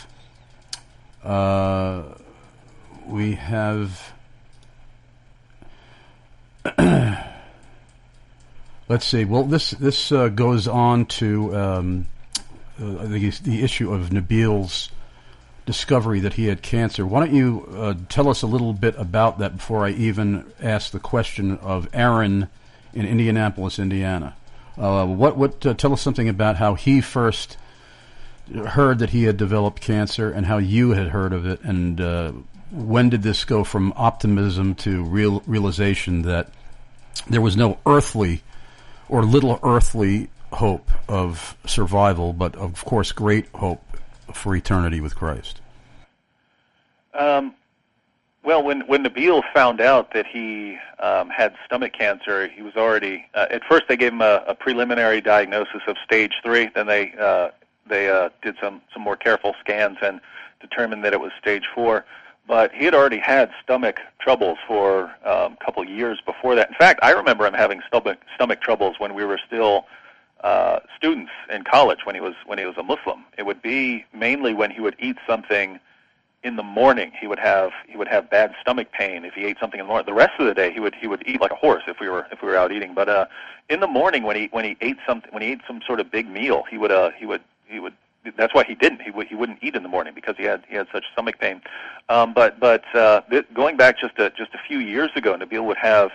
let's see. Well, this goes on to the issue of Nabil's discovery that he had cancer. Why don't you tell us a little bit about that before I even ask the question of Aaron in Indianapolis, Indiana? Tell us something about how he first heard that he had developed cancer and how you had heard of it, and when did this go from optimism to realization that there was no earthly or little earthly hope of survival, but of course great hope for eternity with Christ? Well, when Nabil found out that he had stomach cancer, he was already at first they gave him a preliminary diagnosis of stage 3. Then they did some more careful scans and determined that it was stage 4. But he had already had stomach troubles for a couple of years before that. In fact, I remember him having stomach troubles when we were still students in college, when he was a Muslim. It would be mainly when he would eat something in the morning. He would have bad stomach pain if he ate something in the morning. The rest of the day he would eat like a horse if we were out eating. But in the morning when he ate some sort of big meal, he would that's why he wouldn't eat in the morning, because he had such stomach pain. But going back just a few years ago, Nabil would have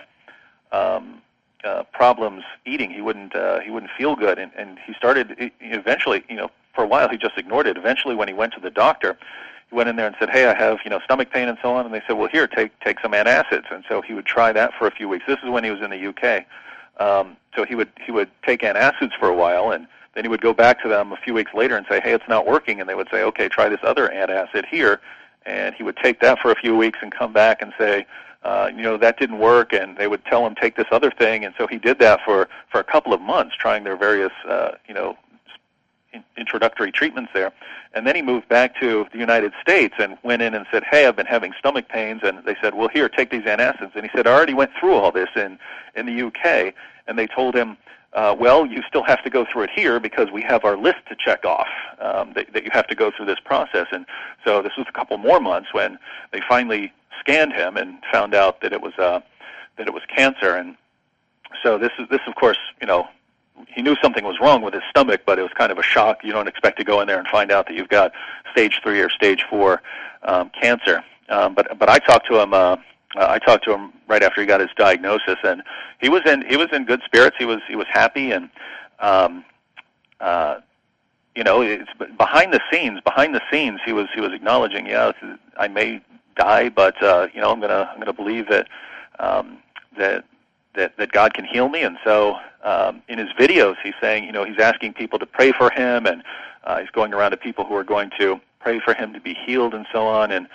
problems eating. He wouldn't feel good, and he started eventually. For a while he just ignored it. Eventually, when he went to the doctor, he went in there and said, "Hey, I have stomach pain and so on." And they said, "Well, here, take some antacids." And so he would try that for a few weeks. This is when he was in the UK. So he would take antacids for a while, and then he would go back to them a few weeks later and say, "Hey, it's not working." And they would say, "Okay, try this other antacid here." And he would take that for a few weeks and come back and say, that didn't work. And they would tell him, take this other thing. And so he did that for a couple of months, trying their various, introductory treatments there. And then he moved back to the United States and went in and said, "Hey, I've been having stomach pains." And they said, "Well, here, take these antacids." And he said, "I already went through all this in the UK." And they told him, "Well, you still have to go through it here, because we have our list to check off that you have to go through this process." And so this was a couple more months when they finally scanned him and found out that it was cancer. And so this of course, he knew something was wrong with his stomach, but it was kind of a shock. You don't expect to go in there and find out that you've got stage 3 or stage 4 cancer. But I talked to him. I talked to him right after he got his diagnosis, and he was in good spirits. He was happy, and it's behind the scenes. He was acknowledging, I may die, but I'm gonna believe that that God can heal me. And so in his videos, he's saying, he's asking people to pray for him, and he's going around to people who are going to pray for him to be healed and so on. And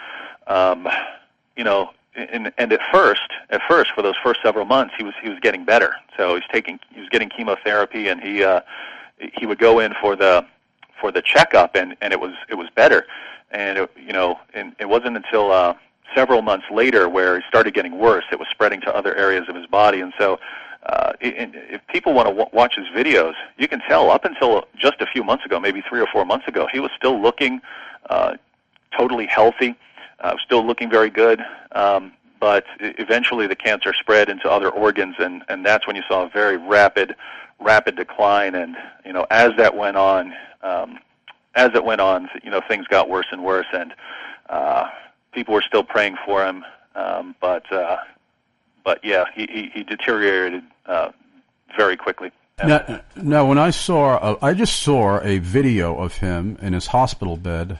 and at first for those first several months, he was getting better. So he was getting chemotherapy, and he would go in for the checkup, and it was better. And it wasn't until several months later where he started getting worse. It was spreading to other areas of his body. And so if people want to watch his videos, you can tell up until just a few months ago, maybe 3 or 4 months ago, he was still looking totally healthy, still looking very good. But eventually the cancer spread into other organs, and that's when you saw a very rapid decline. And as that went on, things got worse and worse, and people were still praying for him. But yeah, he deteriorated very quickly. Now, when I just saw a video of him in his hospital bed.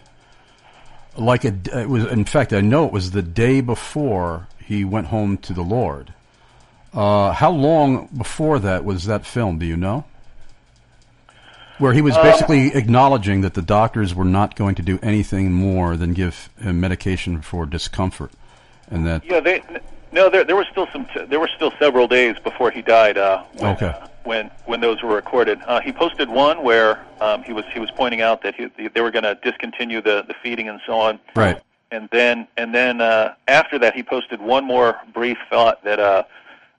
It was. In fact, I know it was the day before he went home to the Lord. How long before that was that filmed? Do you know? Where he was basically acknowledging that the doctors were not going to do anything more than give him medication for discomfort, and that. Yeah, there were still several days before he died. When those were recorded, he posted one where he was pointing out that they were going to discontinue the feeding and so on. Right. And then after that, he posted one more brief thought that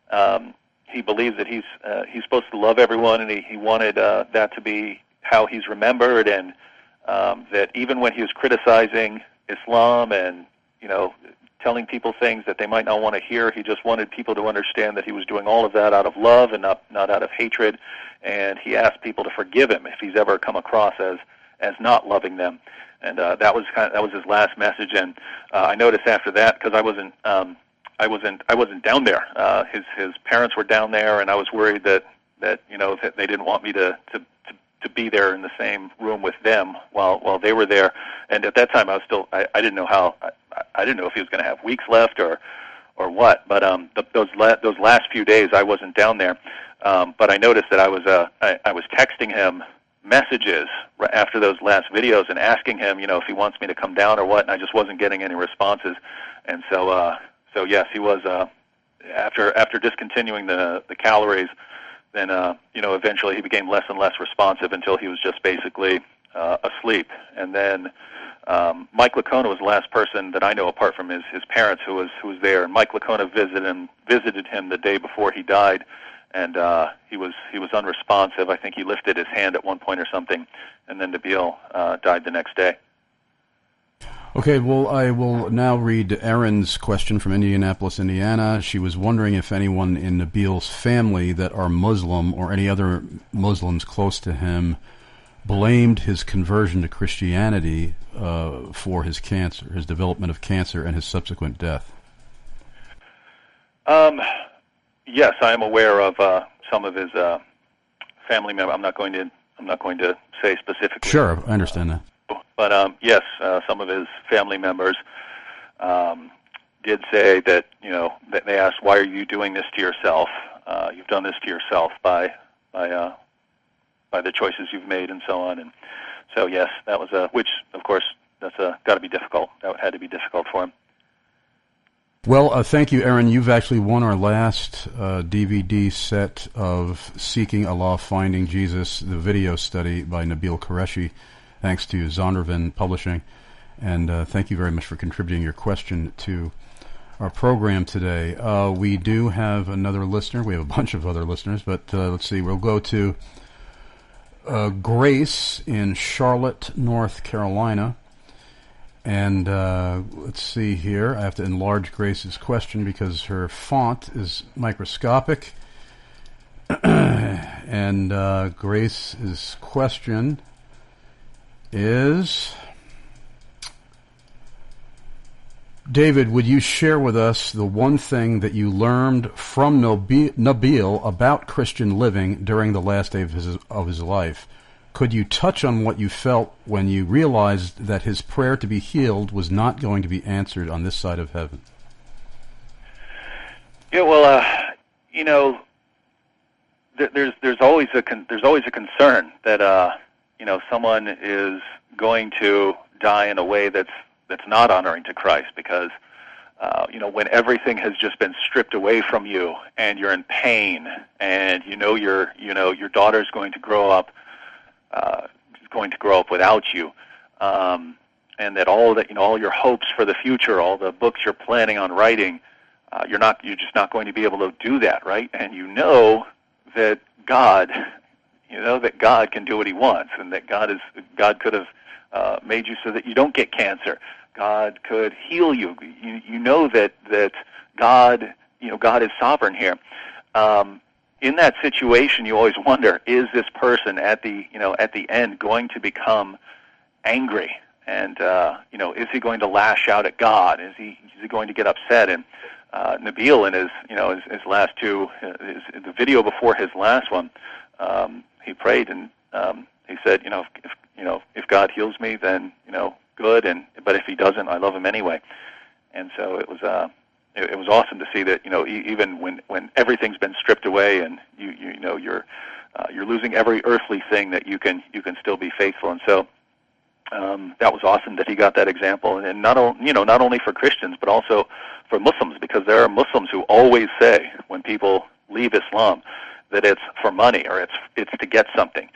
he believes that he's supposed to love everyone, and he wanted that to be how he's remembered, and that even when he was criticizing Islam and telling people things that they might not want to hear, he just wanted people to understand that he was doing all of that out of love and not out of hatred. And he asked people to forgive him if he's ever come across as not loving them. And that was his last message. And I noticed after that, because I wasn't down there. His parents were down there, and I was worried that that they didn't want me to be there in the same room with them while they were there. And at that time, I didn't know I didn't know if he was going to have weeks left or what. But those last few days, I wasn't down there. But I noticed that I was texting him messages after those last videos and asking him, if he wants me to come down or what. And I just wasn't getting any responses. And so yes, he was after discontinuing the calories. Then eventually he became less and less responsive until he was just basically asleep. And then Mike Licona was the last person that I know, apart from his parents, who was there. And Mike Licona visited him the day before he died, and he was unresponsive. I think he lifted his hand at one point or something, and then Nabil died the next day. Okay, well, I will now read Erin's question from Indianapolis, Indiana. She was wondering if anyone in Nabil's family that are Muslim or any other Muslims close to him blamed his conversion to Christianity for his cancer, his development of cancer, and his subsequent death. Yes, I am aware of some of his family members. I'm not going to say specifically. Sure, I understand that. But yes, some of his family members did say that that they asked, "Why are you doing this to yourself? You've done this to yourself by the choices you've made, and so on." And so yes, that was which of course that's got to be difficult. That had to be difficult for him. Well, thank you, Erin. You've actually won our last DVD set of Seeking Allah, Finding Jesus, the video study by Nabil Qureshi, thanks to Zondervan Publishing. And thank you very much for contributing your question to our program today. We do have another listener. We have a bunch of other listeners, but let's see. We'll go to Grace in Charlotte, North Carolina. And let's see here. I have to enlarge Grace's question because her font is microscopic. And Grace's question is, David, would you share with us the one thing that you learned from Nabil about Christian living during the last day of his life? Could you touch on what you felt when you realized that his prayer to be healed was not going to be answered on this side of heaven? Yeah, well, there's always a concern that someone is going to die in a way that's not honoring to Christ, because when everything has just been stripped away from you and you're in pain, and your daughter's going to grow up without you, and that all your hopes for the future, all the books you're planning on writing, you're just not going to be able to do that, right? And that God can do what He wants, and that God could have made you so that you don't get cancer. God could heal you. You know that God is sovereign here. In that situation, you always wonder: is this person at the end going to become angry? And is he going to lash out at God? Is he going to get upset? And Nabil, in his last two, the video before his last one, he prayed and he said, if God heals me, then good, but if He doesn't, I love Him anyway. And so it was awesome to see that even when everything's been stripped away and you're losing every earthly thing, that you can still be faithful. And so that was awesome that he got that example, and not only for Christians but also for Muslims, because there are Muslims who always say when people leave Islam that it's for money or it's to get something.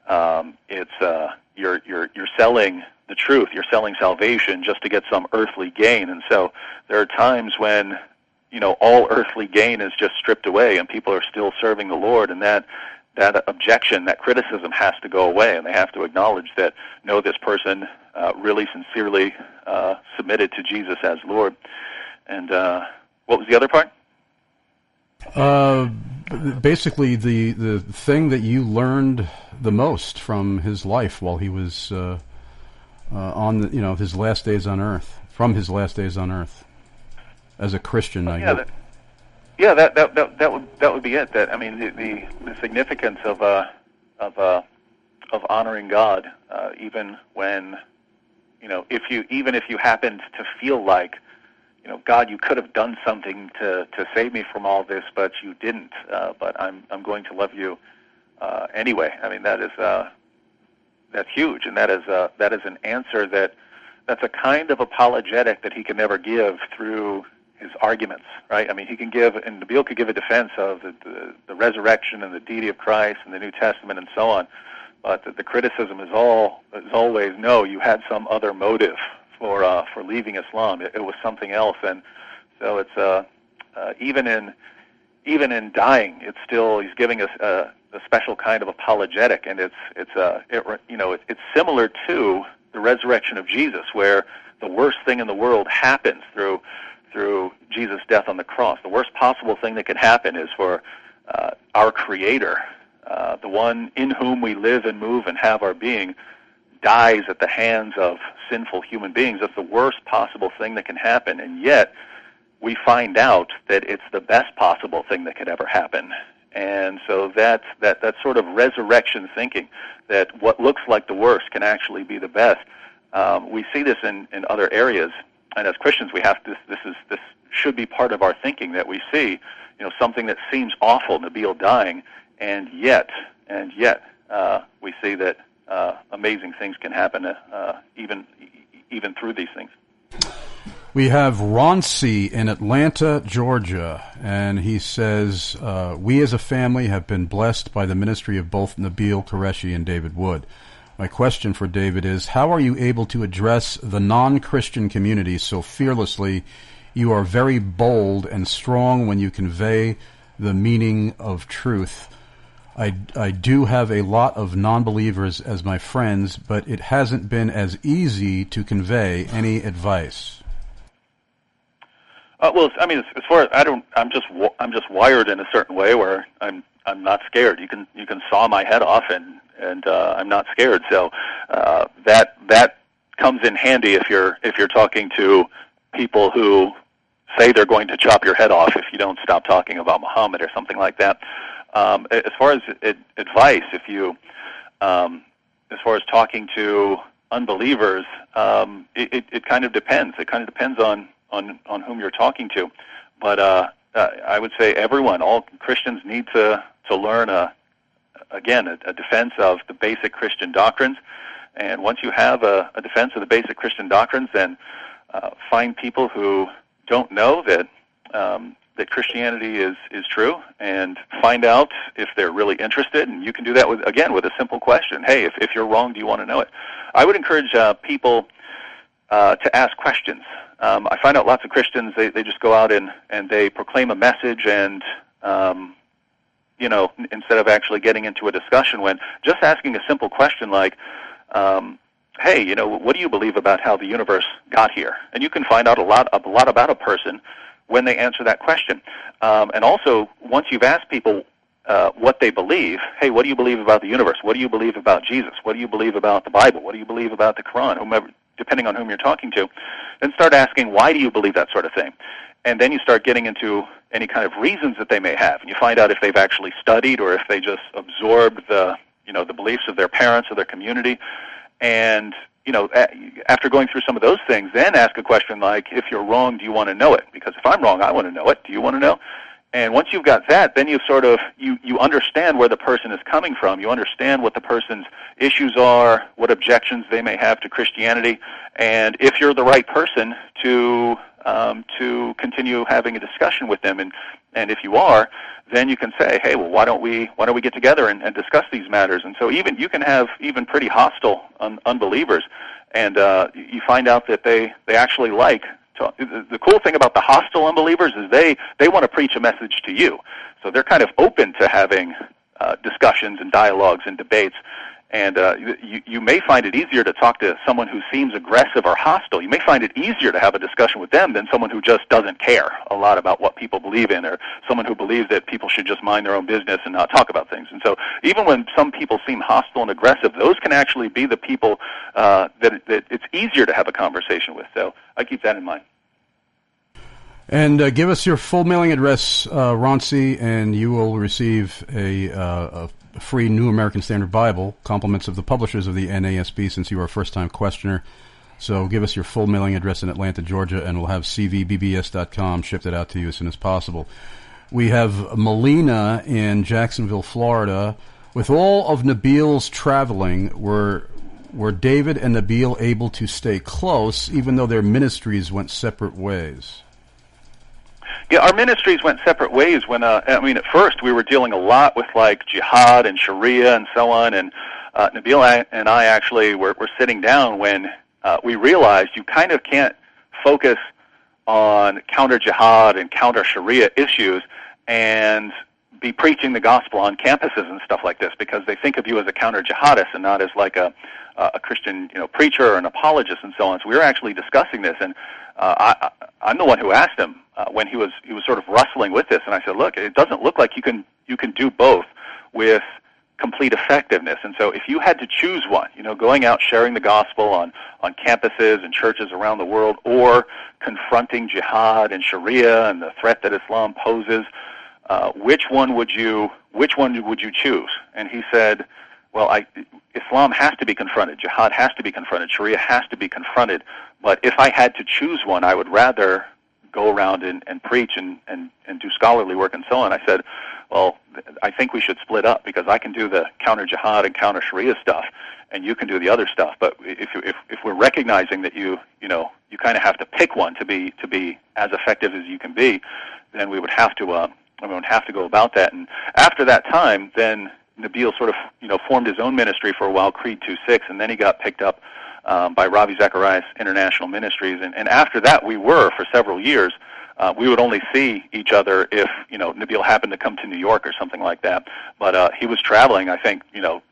You're selling the truth. You're selling salvation just to get some earthly gain. And so there are times when all earthly gain is just stripped away and people are still serving the Lord, and that objection, that criticism has to go away, and they have to acknowledge that, no, this person really sincerely submitted to Jesus as Lord. And what was the other part? Basically, the thing that you learned the most from his life while he was on his last days on earth, from his last days on earth, as a Christian, I guess. That would be it. That, I mean, the significance of honoring God, even when if you happened to feel like, God, you could have done something to save me from all this, but you didn't. But I'm going to love you anyway. I mean, that's huge, and that is an answer that's a kind of apologetic that he can never give through his arguments, right? I mean, he can give, and Nabil could give a defense of the resurrection and the deity of Christ and the New Testament and so on, but the criticism is always, no, you had some other motive for leaving Islam. It was something else, and so it's even in dying, it's still, he's giving us a special kind of apologetic, and it's similar to the resurrection of Jesus, where the worst thing in the world happens through Jesus' death on the cross. The worst possible thing that could happen is for our Creator, the one in whom we live and move and have our being, dies at the hands of sinful human beings. That's the worst possible thing that can happen, and yet we find out that it's the best possible thing that could ever happen. And so that sort of resurrection thinking, that what looks like the worst can actually be the best. We see this in other areas, and as Christians, we have to. This should be part of our thinking, that we see, something that seems awful, Nabil dying, and yet we see that amazing things can happen, even through these things. We have Ronci in Atlanta, Georgia, and he says, we as a family have been blessed by the ministry of both Nabil Qureshi and David Wood. My question for David is, how are you able to address the non-Christian community so fearlessly? You are very bold and strong when you convey the meaning of truth. I do have a lot of non-believers as my friends, but it hasn't been as easy to convey any advice. Well, I mean, as far as I'm just wired in a certain way where I'm not scared. You can saw my head off and I'm not scared. So that comes in handy if you're talking to people who say they're going to chop your head off if you don't stop talking about Muhammad or something like that. As far as advice, if you as far as talking to unbelievers, it kind of depends. It kind of depends on whom you're talking to. But I would say everyone, all Christians need to learn a defense of the basic Christian doctrines. And once you have a defense of the basic Christian doctrines, then find people who don't know that that Christianity is true, and find out if they're really interested. And you can do that with a simple question. Hey, if you're wrong, do you want to know it? I would encourage people to ask questions. I find out lots of Christians, they just go out and they proclaim a message, and instead of actually getting into a discussion, when just asking a simple question like, hey, what do you believe about how the universe got here? And you can find out a lot about a person when they answer that question. And also, once you've asked people what they believe, hey, what do you believe about the universe? What do you believe about Jesus? What do you believe about the Bible? What do you believe about the Quran? Whomever, depending on whom you're talking to, then start asking, why do you believe that sort of thing? And then you start getting into any kind of reasons that they may have, and you find out if they've actually studied or if they just absorbed the beliefs of their parents or their community. And after going through some of those things, then ask a question like, if you're wrong, do you want to know it? Because if I'm wrong, I want to know it. Do you want to know? And once you've got that, then you sort of, you understand where the person is coming from. You understand what the person's issues are, what objections they may have to Christianity, and if you're the right person to continue having a discussion with them. And if you are, then you can say, hey, well, why don't we get together and discuss these matters? And so you can have even pretty hostile unbelievers, and you find out that they actually like. The cool thing about the hostile unbelievers is they want to preach a message to you. So they're kind of open to having discussions and dialogues and debates. And you may find it easier to talk to someone who seems aggressive or hostile. You may find it easier to have a discussion with them than someone who just doesn't care a lot about what people believe in, or someone who believes that people should just mind their own business and not talk about things. And so even when some people seem hostile and aggressive, those can actually be the people that it's easier to have a conversation with. So I keep that in mind. And give us your full mailing address, Ronci, and you will receive a free New American Standard Bible, compliments of the publishers of the NASB, since you are a first-time questioner. So give us your full mailing address in Atlanta, Georgia, and we'll have cvbbs.com shipped it out to you as soon as possible. We have Melina in Jacksonville, Florida. With all of Nabil's traveling, were David and Nabil able to stay close, even though their ministries went separate ways? Yeah, our ministries went separate ways when, at first we were dealing a lot with, like, jihad and Sharia and so on, and Nabil and I actually were sitting down when we realized you kind of can't focus on counter-jihad and counter-Sharia issues and be preaching the gospel on campuses and stuff like this, because they think of you as a counter-jihadist and not as like a Christian, preacher or an apologist and so on. So we were actually discussing this, and I'm the one who asked him when he was sort of wrestling with this, and I said, look, it doesn't look like you can do both with complete effectiveness. And so if you had to choose one, going out sharing the gospel on campuses and churches around the world, or confronting jihad and Sharia and the threat that Islam poses, which one would you choose? And he said, well, Islam has to be confronted, jihad has to be confronted, Sharia has to be confronted, but if I had to choose one, I would rather go around and preach and do scholarly work and so on. I said, well, I think we should split up, because I can do the counter-jihad and counter-Sharia stuff, and you can do the other stuff. But if we're recognizing that you kind of have to pick one to be as effective as you can be, then we would have to go about that. And after that time, then Nabil sort of formed his own ministry for a while, Creed 2.6, and then he got picked up by Ravi Zacharias International Ministries. And after that, we were, for several years, we would only see each other if, Nabil happened to come to New York or something like that. But he was traveling, I think,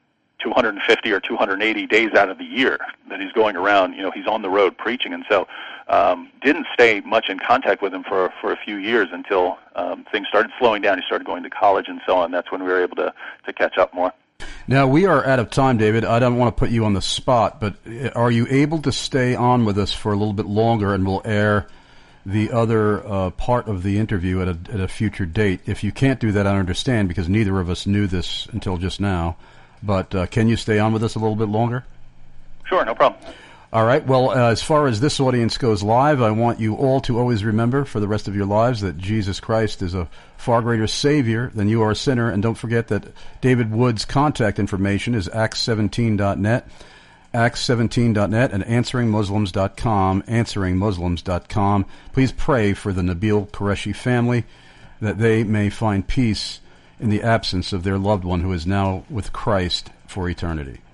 250 or 280 days out of the year that he's going around. He's on the road preaching. And so didn't stay much in contact with him for a few years until things started slowing down. He started going to college and so on. That's when we were able to catch up more. Now, we are out of time, David. I don't want to put you on the spot, but are you able to stay on with us for a little bit longer, and we'll air the other part of the interview at a future date? If you can't do that, I understand, because neither of us knew this until just now. But can you stay on with us a little bit longer? Sure, no problem. All right. Well, as far as this audience goes live, I want you all to always remember for the rest of your lives that Jesus Christ is a far greater Savior than you are a sinner. And don't forget that David Wood's contact information is acts17.net, acts17.net, and answeringmuslims.com, answeringmuslims.com. Please pray for the Nabil Qureshi family that they may find peace in the absence of their loved one who is now with Christ for eternity.